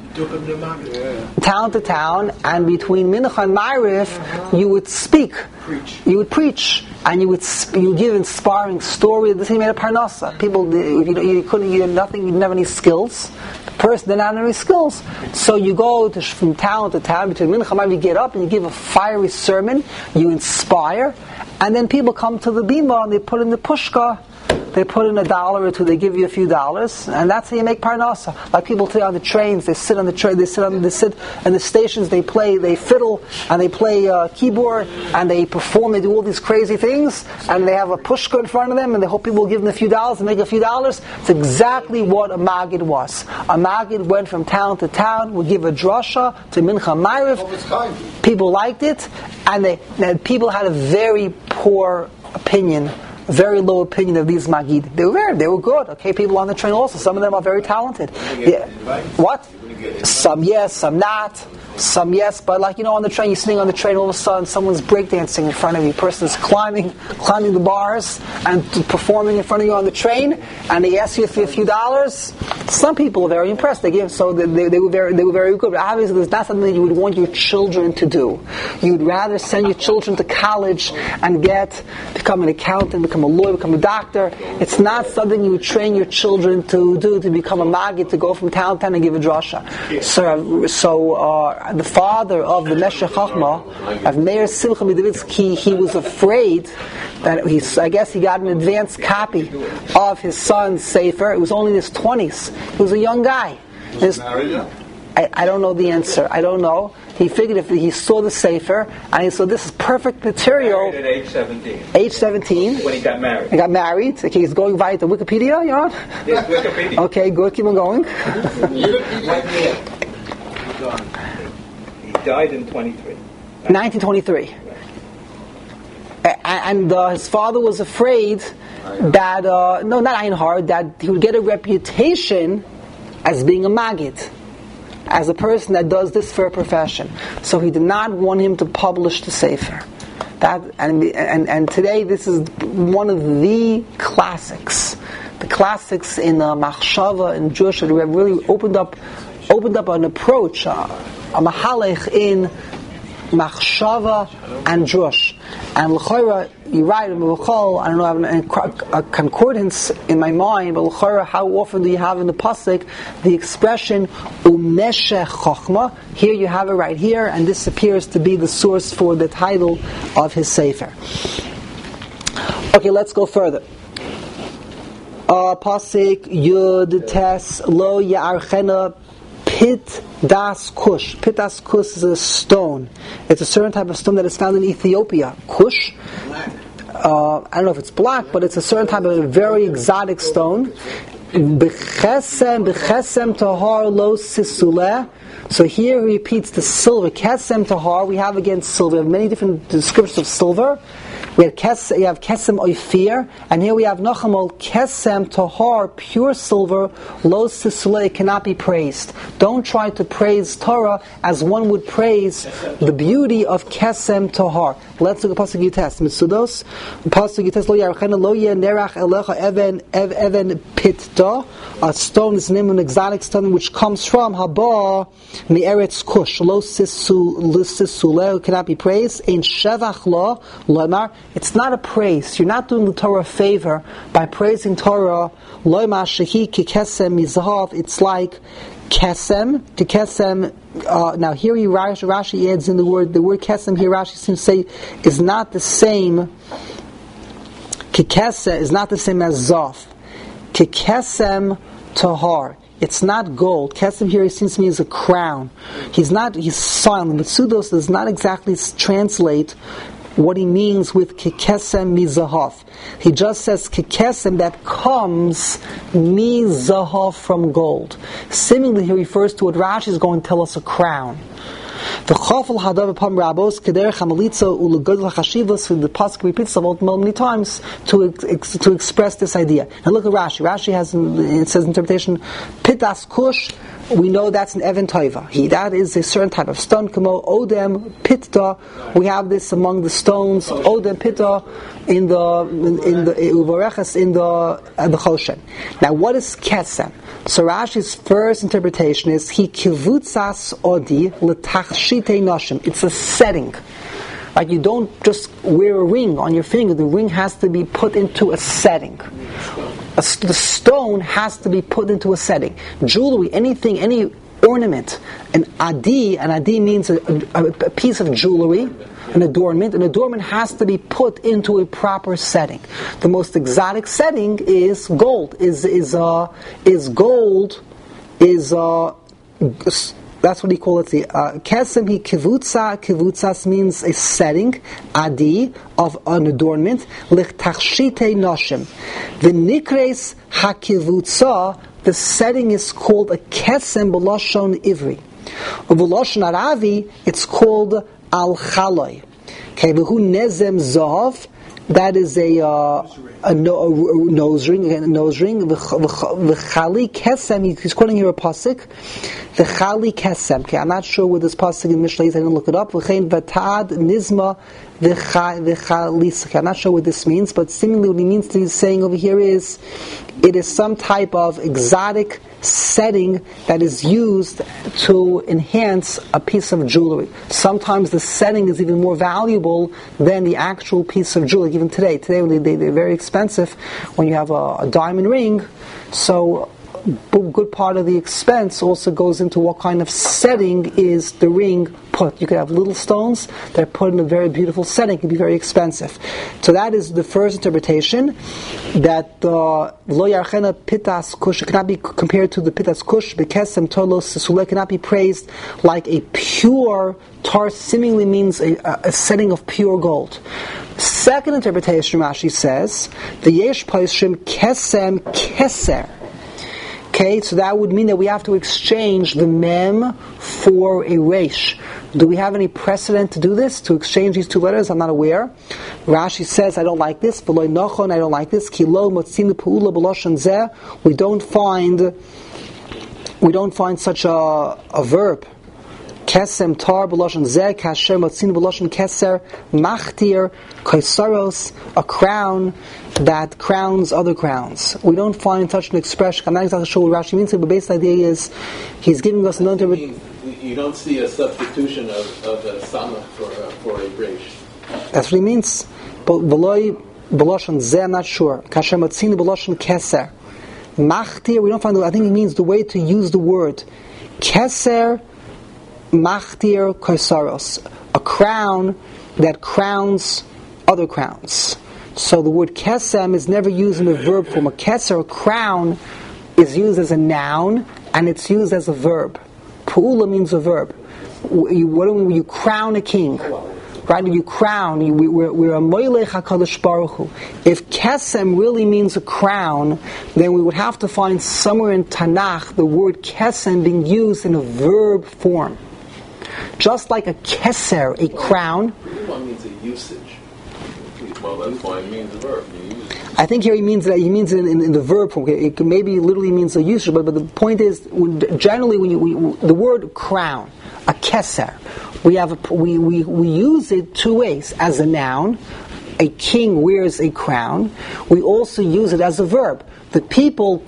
and between Mincha and Ma'ariv, you would speak, you would preach, and you would give inspiring stories. This he made a parnasa. People, you didn't have any skills. The person didn't have any skills, so you go from town to town between Mincha and Ma'ariv. You get up and you give a fiery sermon. You inspire, and then people come to the bima and they put in the pushka. They put in $1 or $2. They give you a few dollars, and that's how you make parnasa. Like people today on the trains, they sit on the train. They sit in the stations. They fiddle, and they play keyboard, and they perform. They do all these crazy things, and they have a pushka in front of them, and they hope people will give them a few dollars and make a few dollars. It's exactly what a Maggid was. A Maggid went from town to town, would give a drasha to Mincha Ma'ariv. People liked it, and people had a very poor opinion. Very low opinion of these Maggid. They were good. Okay, people on the train also. Some of them are very talented. Yeah. What? Some yes, some not. Some yes, but on the train, you're sitting on the train, all of a sudden someone's breakdancing in front of you. A person is climbing the bars and performing in front of you on the train, and they ask you for a few dollars. Some people are very impressed. They were very good. But obviously, there's not something that you would want your children to do. You'd rather send your children to college and become an accountant, become a lawyer, become a doctor. It's not something you would train your children to do, to become a Maggid, to go from town to town and give a drasha. So the father of the Meshech Chochmah, of Meir Simcha Midavidsky, he was afraid that I guess he got an advanced copy of his son's Sefer. It was only in his 20s. He was a young guy. I don't know the answer. I don't know. He figured if he saw the Sefer, and he saw this is perfect material. Married at age 17. Age 17. When he got married. He got married. Okay, he's going via the Wikipedia, you're on? Yes, Wikipedia. Okay, good. Keep on going. He died in 23. 1923. And his father was afraid that, not Einhard, that he would get a reputation as being a Maggid, as a person that does this for a profession. So he did not want him to publish the Sefer. And today this is one of the classics. The classics in Machshava and Jewish that have really opened up an approach, a mahalech in Machshava and Jewish. And l'chayra, you're right, I don't know, I have a concordance in my mind, but l'chayra, how often do you have in the pasuk the expression umeshech chochmah? Here you have it right here, and this appears to be the source for the title of his sefer. Okay, let's go further. Pasuk Yud Tes Lo Ya'archena Pit Das Kush. Pit Das Kush is a stone. It's a certain type of stone that is found in Ethiopia. Kush. I don't know if it's black, but it's a certain type of very exotic stone. Bechesem tahar lo sisuleh. So here he repeats the silver. Kesem tahar. We have again silver. We have many different descriptions of silver. We have kesem oifir, and here we have nachamol kesem tahar, pure silver, lo sisulei, cannot be praised. Don't try to praise Torah as one would praise the beauty of kesem tahar. Let's look at pasuk Yites. Mitzudos, pasuk Yites lo yarchena lo yeh nerach elecha even pitda. A stone is named an exotic stone which comes from haba mi'eretz kush. Lo sisulei, cannot be praised. Ein shevach lo loimar. It's not a praise. You're not doing the Torah a favor by praising Torah. Loimar shehi kikesem mizahav. It's like kesem. Kikesem. Now here Rashi adds in the word kesem. Here Rashi seems to say is not the same. Kikesem is not the same as zaf. Kikesem tahar. It's not gold. Kesem here seems to me is a crown. He's silent. Mitzudos does not exactly translate what he means with kikesem mizahav. He just says kikesem that comes mizahav from gold. Seemingly he refers to what Rashi is going to tell us, a crown. The chafel hadav upon rabbos keder chamalitza ulegodel chashivos. The pasuk repeats it many times to express this idea. And look at Rashi. Rashi has, it says interpretation, pitas kush. We know that's an Even Toiva. That is a certain type of stone. Kamo Odem Pitta. We have this among the stones. Odem Pitta in the Uvareches in the Choshen. Now, what is Kesem? So Rashi's first interpretation is Hi Kivutzas Odi L'Tachshite Noshim. It's a setting. Like you don't just wear a ring on your finger. The ring has to be put into a setting. The stone has to be put into a setting. Jewelry, anything, any ornament, an adi means a piece of jewelry, an adornment. An adornment has to be put into a proper setting. The most exotic setting is gold. That's what he calls it. Kesem hi kivutza. Kivutzas means a setting, adi, of an adornment. Lichtachshite noshim. The nikres hakivutza. The setting is called a kesem b'lashon ivri. B'lashon aravi, it's called al chaloi. Okay, v'hu nezem zahav. That is a nose ring. Again, a nose ring. V'chali kesem. He's quoting here a pasuk. V'chali kesem. Okay, I'm not sure what this pasuk in Mishnah is. I didn't look it up. V'chein v'tad nizma v'chalis. Okay, I'm not sure what this means, but seemingly what he means to be saying over here is, it is some type of exotic setting that is used to enhance a piece of jewelry. Sometimes the setting is even more valuable than the actual piece of jewelry. Even today they're very expensive when you have a diamond ring. So a good part of the expense also goes into what kind of setting is the ring put. You could have little stones that are put in a very beautiful setting. It can be very expensive. So that is the first interpretation, that lo yarchena pitas kush cannot be compared to the pitas kush. Bekesem tolos sesule cannot be praised like a pure tar. Seemingly means a setting of pure gold. Second interpretation, Rashi says, the yesh paishim kesem keser. Okay, so that would mean that we have to exchange the mem for a resh. Do we have any precedent to do this, to exchange these two letters? I'm not aware. Rashi says, I don't like this. V'lo nochon, I don't like this. Kilo motzinu pu'ula b'loshen zeh. We don't find such a verb. Kesem tar b'loshen zeh, kasher motzinu b'loshen keser, machtir, kaisaros, a crown that crowns other crowns. We don't find such an expression. I'm not exactly sure what Rashi means here, but the basic idea is he's giving us another. You don't see a substitution of a sama for a resh. That's what he means. But v'loi b'loshen zeh, I'm not sure. Kasher motzinu b'loshen keser, machtir. We don't find. I think it means the way to use the word keser. Machtir kaisaros, a crown that crowns other crowns. So the word kesem is never used in a verb form. A keser, a crown, is used as a noun and it's used as a verb. Pu'ula means a verb. You crown a king, right? You crown. We're a moilech hakadosh baruch hu. If kesem really means a crown, then we would have to find somewhere in Tanakh the word kesem being used in a verb form. Just like a keser, a crown. One means a usage. Well, that's why it means the verb. You use it. I think here he means it in the verb form. It maybe literally means a usage, but the point is, generally, the word crown, a keser, we use it two ways: as a noun, a king wears a crown. We also use it as a verb. The people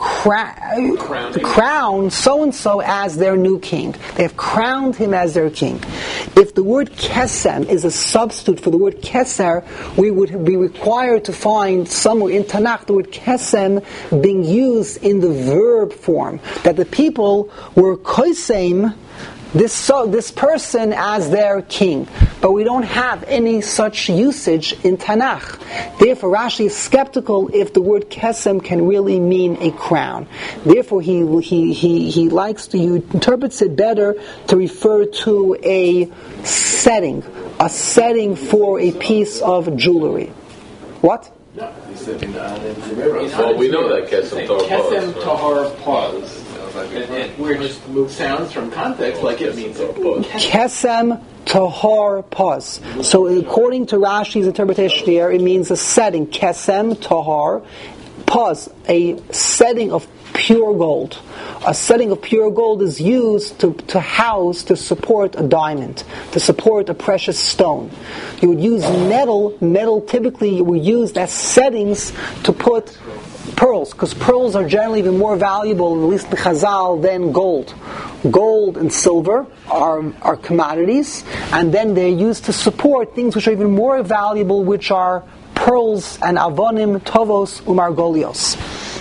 crown so-and-so as their new king. They have crowned him as their king. If the word kesem is a substitute for the word keser, we would be required to find somewhere in Tanakh the word kesem being used in the verb form. That the people were koisem this person as their king. But we don't have any such usage in Tanakh. Therefore, Rashi is skeptical if the word kesem can really mean a crown. Therefore, he likes to, he interprets it better to refer to a setting for a piece of jewelry. What? No, he said Well, we know that Kesem Tahar pause. Which sounds from context like it means a pause. Kesem Tahar pause. So according to Rashi's interpretation here, it means a setting. Kesem Tahar pause, a setting of pure gold. A setting of pure gold is used to support a diamond, to support a precious stone. You would use metal. Metal typically you would use as settings to put pearls, because pearls are generally even more valuable, at least in Chazal, than gold. Gold and silver are commodities, and then they're used to support things which are even more valuable, which are pearls and avonim, tovos, umargolios.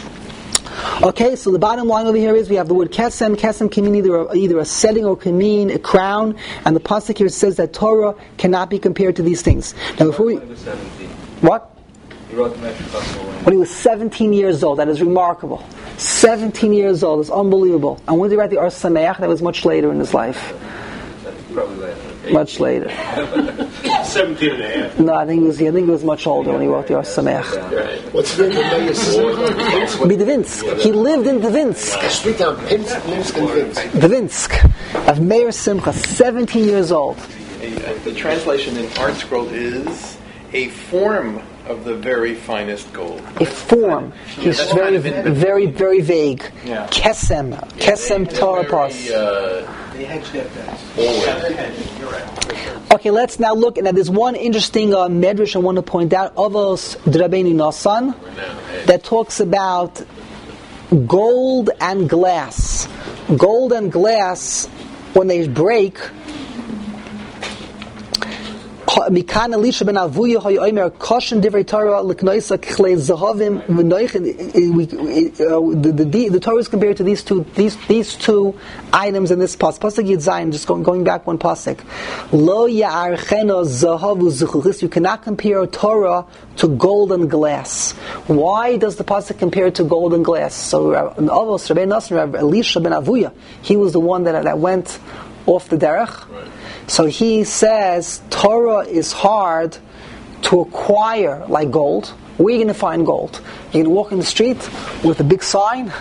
Okay, so the bottom line over here is we have the word kesem. Kesem can mean either a setting or can mean a crown, and the pasuk here says that Torah cannot be compared to these things. Now, before we what? He wrote the Medrash Chazal when he was 17 years old. That is remarkable. 17 years old is unbelievable. And when did he write the Or Sameach? That was much later in his life. Probably later. Much later. 17 and a half. No, I think he was much older when he wrote the Or Sameach. What's the name of the Bidvinsk. He lived in Dvinsk. street down Minsk and Vinsk. Dvinsk. Of Meir Simcha, 17 years old. The translation in Art Scroll is a form of the very finest gold. A form. He's very, very, very vague. Yeah. Kesem Torapos. They hedged at that. You're right. Okay, let's now look. And there's one interesting medrash I want to point out. Avos Drabeni Nasan, that talks about gold and glass. Gold and glass, when they break, Mikan Elisha ben Avuya Hayomer Koshin Divrei Torah Leknoisa Kchlei Zahavim V'Noichin. The Torah is compared to these two items in this pasuk. Pasuk Yud Zayin, just going back one pasuk. Lo Ya'archeno Zahavu Zuchuchis. You cannot compare Torah to gold and glass. Why does the pasuk compare it to gold and glass? So Avos Rabbeinu Nassim, Elisha ben Avuya, he was the one that went off the derech. Right. So he says Torah is hard to acquire like gold. Where are you going to find gold? You're going to walk in the street with a big sign.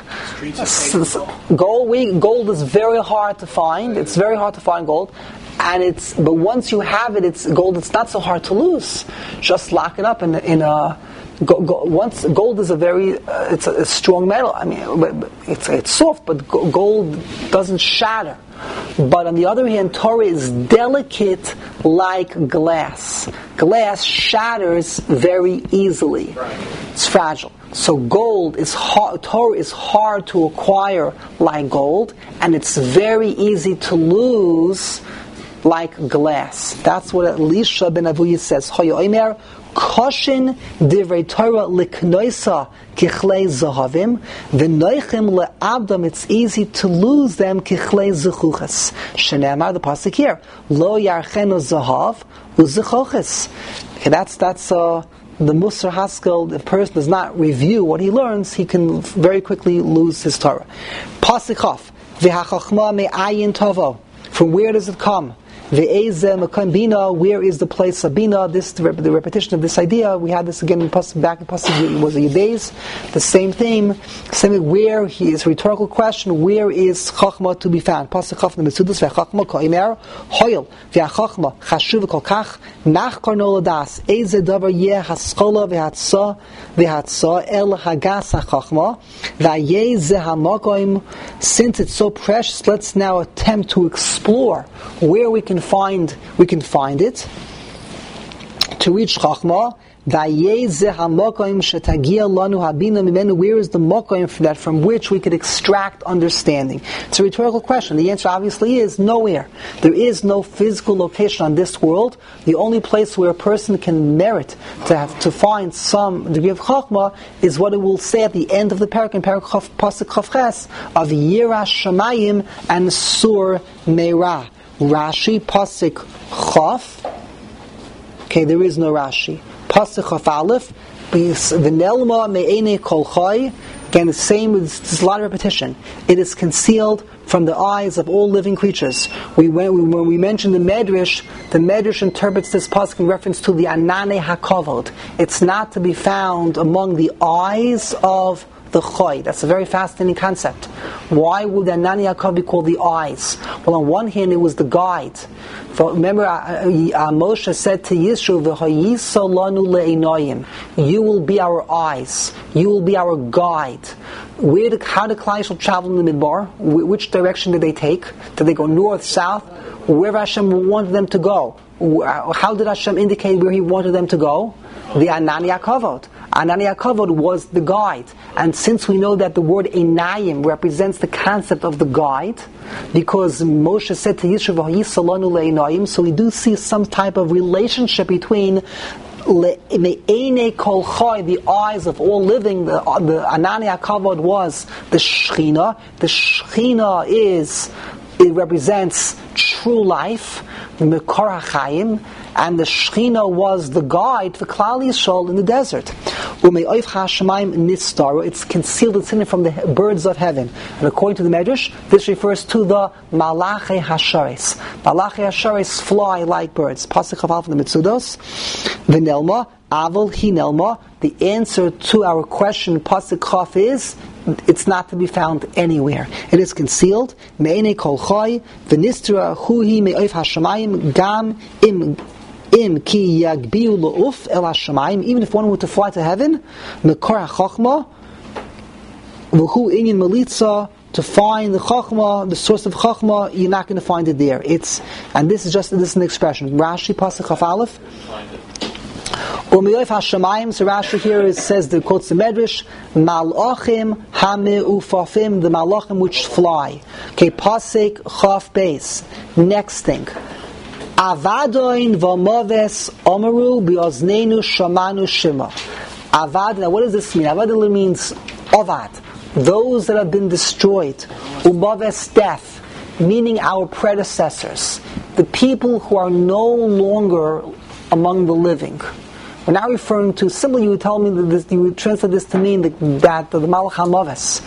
Gold is very hard to find. It's very hard to find gold. But once you have it, it's not so hard to lose. Just lock it up in a. Once gold is it's a strong metal. I mean, it's soft, but gold doesn't shatter. But on the other hand, Torah is delicate like glass. Glass shatters very easily. It's fragile. So gold is hard. Torah is hard to acquire like gold, and it's very easy to lose like glass. That's what Elisha ben Avuya says. Hayomer Koshin divrei Torah liknoisa kichlei zahavim v'noichem le'abdam. It's easy to lose them kichlei zechuches. Shenemar, the pasuk here, lo yarchenu zahav uzechuches. Okay, that's the Musar Haskell. If a person does not review what he learns, he can very quickly lose his Torah. Pasuk Chaf v'hachachma me'ayin tovo. From where does it come? Ve'ezeh Mekom Bina, where is the place of Bina? This the repetition of this idea. We had this again back in Pasuk was a Yudais. The same thing. Where he is rhetorical question. Where is Chachma to be found? Pasuk Chaf Nemitzudas ve'Chachma Koimer Hoyel ve'Chachma Chashuv Kol Kach Nach Karnol Das Ezeh Davar Yeh Haskola ve'Hatza El Hagas HaChachma Ve'Yezeh HaMakoim. Since it's so precious, let's now attempt to explore where we can find it to reach Chachma. Where is the mokoim from which we could extract understanding? It's a rhetorical question. The answer obviously is nowhere. There is no physical location on this world. The only place where a person can merit to find some degree of Chachma is what it will say at the end of the parak in parak Pasuk Chavches of Yira Shamayim and Sur Meira. Rashi, Pasuk Chaf. Okay, there is no Rashi. Pasuk Chaf Aleph. V'nelma me'enei kol chai. Again, the same. There's a lot of repetition. It is concealed from the eyes of all living creatures. When we mentioned the Medrash interprets this pasuk in reference to the Anane HaKavod. It's not to be found among the eyes of the Choy. That's a very fascinating concept. Why would the Anani HaKavod be called the eyes? Well, on one hand, it was the guide. Remember, Moshe said to Yisro, "V'hayisa lanu le'inayim." You will be our eyes. You will be our guide. How did Klal Yisrael travel in the Midbar? Which direction did they take? Did they go north, south? Wherever Hashem wanted them to go. How did Hashem indicate where He wanted them to go? The Anani HaKavod. Anani HaKavod was the guide. And since we know that the word Einayim represents the concept of the guide, because Moshe said to Yisro, "V'hayisa lanu le'inayim," so we do see some type of relationship between Me'enei kol chai, the eyes of all living. The Anani HaKavod was the Shechina. The Shechina it represents true life, the Mekor HaChaim, and the Shechina was the guide for Klal Yisrael in the desert. Ume'oif HaShemayim Nistaru, it's concealed, it's hidden from the birds of heaven. And according to the Medrash, this refers to the Malachei HaShares. Malachei HaShares fly like birds. Pasuk Chaval from the Mitzudos. V'nelma, Avol Hinelma. The answer to our question, Pasuk Chaf, is it's not to be found anywhere. It is concealed. Me'enei kol chai, v'nistra huhi me'oif hashamayim, gam im ki yagbiu lo'uf el hashamayim. Even if one were to fly to heaven, mekor ha'chachma, v'hu inyan melitza, to find the chachma, the source of chachma, you're not going to find it there. This is an expression. Rashi, Pasuk Chaf Aleph. U'me'oif hashamayim, so Rashi here says, the quotes the Medrash, malachim ha'me'ufafim, the malachim which fly. Okay, Pasuk Chaf Beis. Next thing. Avadoin v'moves omeru bi'ozneinu shamanu shema. Avad, now what does this mean? Avad means ovad, those that have been destroyed. U'moves, death, meaning our predecessors, the people who are no longer among the living. We're now referring to, simply you would tell me that you would translate this to mean that the Malach HaMoves,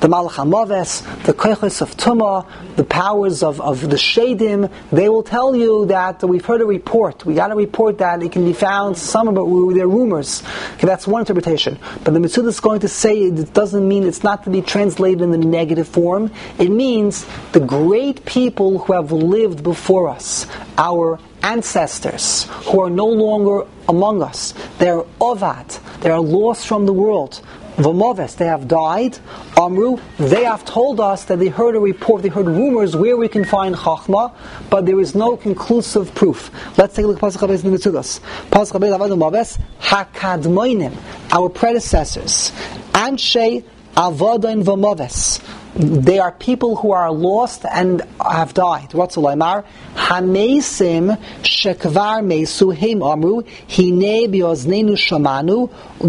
the Koichos of Tumah, the powers of the Shadim, they will tell you that we've heard a report. We got a report that it can be found somewhere, but they're rumors. Okay, that's one interpretation. But the Mitzvah is going to say it doesn't mean, it's not to be translated in the negative form. It means the great people who have lived before us, our ancestors who are no longer among us. They are ovad. They are lost from the world. V'moves, they have died. Amru, they have told us that they heard a report, they heard rumors where we can find Chachma, but there is no conclusive proof. Let's take a look at Pasuk Chabeis in the Mitzudos. Pasuk Chabeis Avad Moves, Hakadmoinim, our predecessors. Anshe Avodain V'moves. They are people who are lost and have died. Ratzulaymar Hamesim Shekvar Mesu Heim Amru Hine Bioznenu Shamanu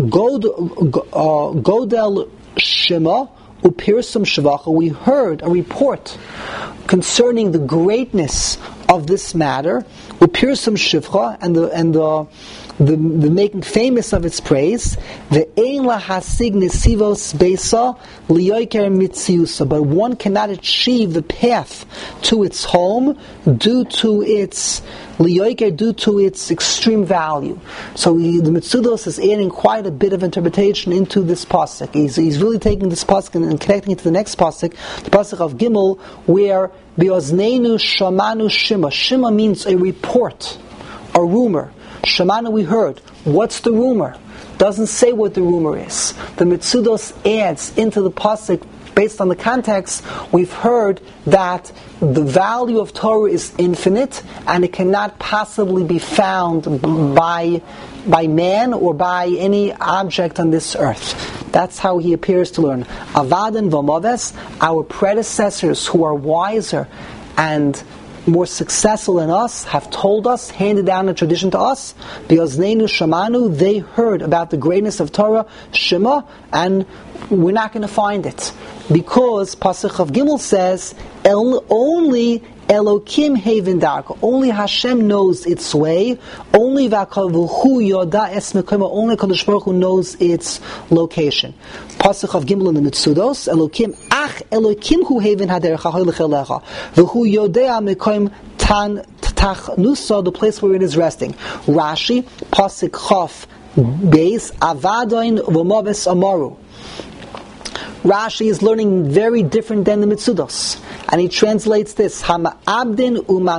Godel Shema Upirsum Shvacha. We heard a report concerning the greatness of this matter. Upirsum Shivcha, and the making famous of its praise. The ein lahasig nesivos beisa liyoker mitziusa, but one cannot achieve the path to its home due to its extreme value. So the Mitzudos is adding quite a bit of interpretation into this pasuk. He's really taking this pasuk and connecting it to the next pasuk, the pasuk of Gimel, where Be'ozneinu shamanu shima. Shima means a report, a rumor. Shamanu, we heard. What's the rumor? Doesn't say what the rumor is. The Mitzudos adds into the pasuk, based on the context. We've heard that the value of Torah is infinite, and it cannot possibly be found by man or by any object on this earth. That's how he appears to learn. Avad and Vomoves, our predecessors who are wiser and more successful than us, have told us, handed down a tradition to us, because Neinu Shamanu, they heard about the greatness of Torah, Shema, and we're not going to find it. Because Pasuk of Gimel says, only Elokim Haven Darko, only Hashem knows its way, only Vakavuhu Yoda Esmekoma, only Kadosh Baruch Hu knows its location. Pasuk of Gimel in the Mitzudos, Elokim, Ach Elokim Hu Haven Haderech HaHoylech Elecha, V'hu Yodea Mekoim Tan Tachnusa, the place where it is resting. Rashi, Pasuk Chof Beis, Avadoin V'Moves Amaru. Rashi is learning very different than the Mitzudos, and he translates this: Hama'abdin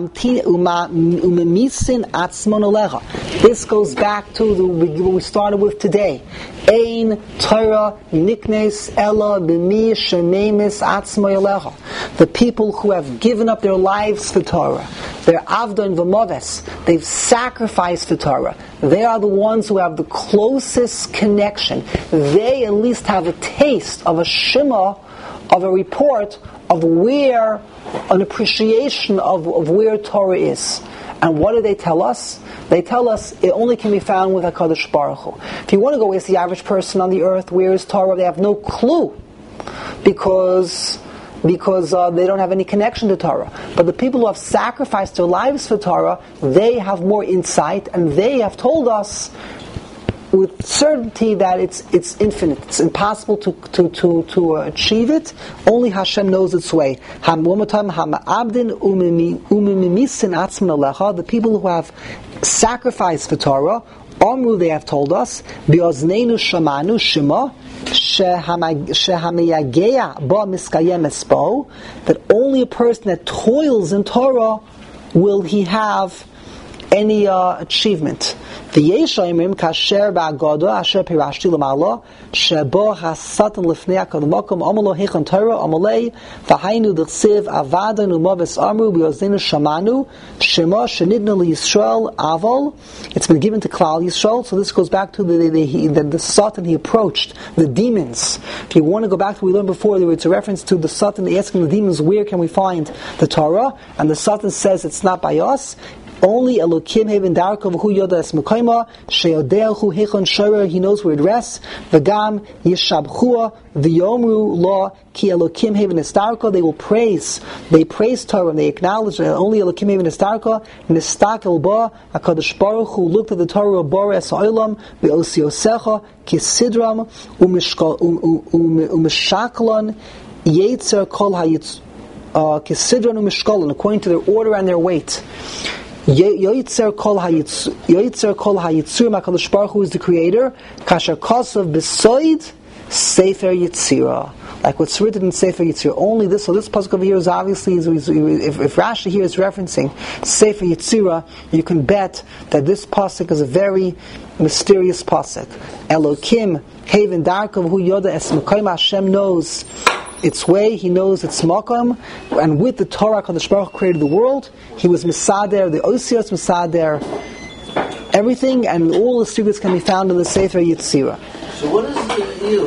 umemisin atzmon olecha. This goes back to what we started with today. Ein Torah niknes ela b'mi shememis atzmon olecha. The people who have given up their lives for Torah, they're avdon v'moves. They've sacrificed for Torah. They are the ones who have the closest connection. They at least have a taste of a shema, of a report of where, an appreciation of where Torah is. And what do they tell us? They tell us it only can be found with HaKadosh Baruch Hu. If you want to go ask the average person on the earth, where is Torah? They have no clue. Because they don't have any connection to Torah. But the people who have sacrificed their lives for Torah, they have more insight, and they have told us with certainty that it's infinite. It's impossible to achieve it. Only Hashem knows its way. The people who have sacrificed for Torah, Amru, they have told us, Be'ozneinu shamanu shema, that only a person that toils in Torah will he have any achievement. V'yeshayimim kasher ba'agoda asher pirashti l'mala shebo hasatan l'fnei HaKadosh Makom amalo hechon Torah amalei v'hainu d'chsiv avadan u'mavis amru b'yozdenu shamanu shema shenidnu l'Yisrael aval. It's been given to Klal Yisrael. So this goes back to the Satan he approached, the demons. If you want to go back to what we learned before, it's a reference to the Satan asking the demons, where can we find the Torah? And the Satan says it's not by us. Only Elokim Haven Darko V'hu Yoda Es Mekoima Sheyodehu Hechon Shora, he knows where it rests. V'gam Yishabchua V'yomru Lo Ki Elokim Haven Es Darko. They praise Torah and they acknowledge that only Elokim Haven Es Darko. Nistakel Ba HaKadosh Baruch Hu looked at the Torah Bora Es Ha'olam V'Osiosecha Kisidram Umeshaklon Yetzer Kol Hayitz Kisidran Umeshkolon, according to their order and their weight. Yoitzer Kol Hayitzur, HaKadosh Baruch Hu is the creator. Kasher Kosav Besoid Sefer Yitzira, like what's written in Sefer Yitzira. Only this. So this pasuk over here is obviously, if Rashi here is referencing Sefer Yitzira, you can bet that this pasuk is a very mysterious pasuk. Elokim Haven Darkov Hu Yoda Es Mekoim. Hashem knows its way, he knows its makom, and with the Torah, HaKadosh Baruch Hu created the world. He was Mesader, the Osios Mesader, everything, and all the secrets can be found in the Sefer Yitzira. So what is the deal?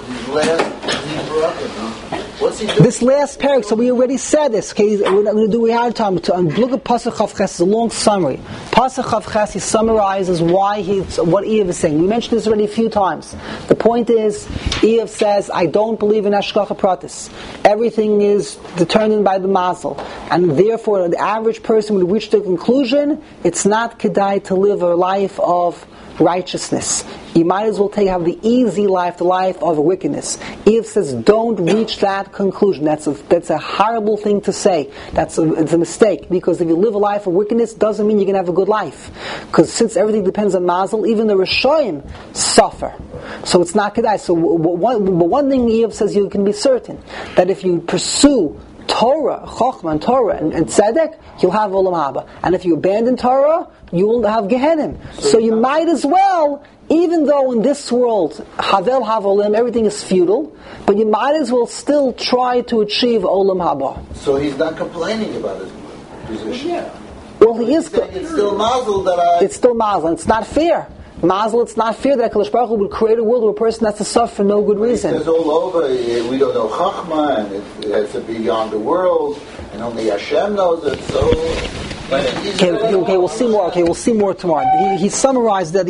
What's he doing? This last parak, so we already said this, okay, we're going to do it hard time to look at Pasuk Chav Ches. It's a long summary. Pasuk Chav Ches, he summarizes what Eiv is saying. We mentioned this already a few times. The point is, Eev says, I don't believe in Hashgacha Pratis. Everything is determined by the mazel. And therefore, the average person would reach the conclusion, it's not kedai to live a life of righteousness. You might as well have the easy life, the life of wickedness. Eev says, don't reach that conclusion. That's a horrible thing to say. It's a mistake, because if you live a life of wickedness, doesn't mean you're going to have a good life. Because since everything depends on mazel, even the Rishoyim suffer. So it's not kedai. So one thing Eev says you can be certain, that if you pursue Torah, Chochmah, and Torah, and Tzedek, you'll have Olam Haba. And if you abandon Torah, you will have Gehenim. So you might as well, even though in this world, Havel Havolim, everything is futile, but you might as well still try to achieve Olam Haba. So he's not complaining about his position. Yeah. Well, he is. It's still mazel that It's still mazel. It's not fair. Mazel, it's not fair that HaKadosh Baruch Hu would create a world where a person has to suffer for no good reason. It says all over, we don't know Chachma, and it has to be beyond the world, and only Hashem knows it, so... Okay, we'll see more. Okay, we'll see more tomorrow. He summarized that.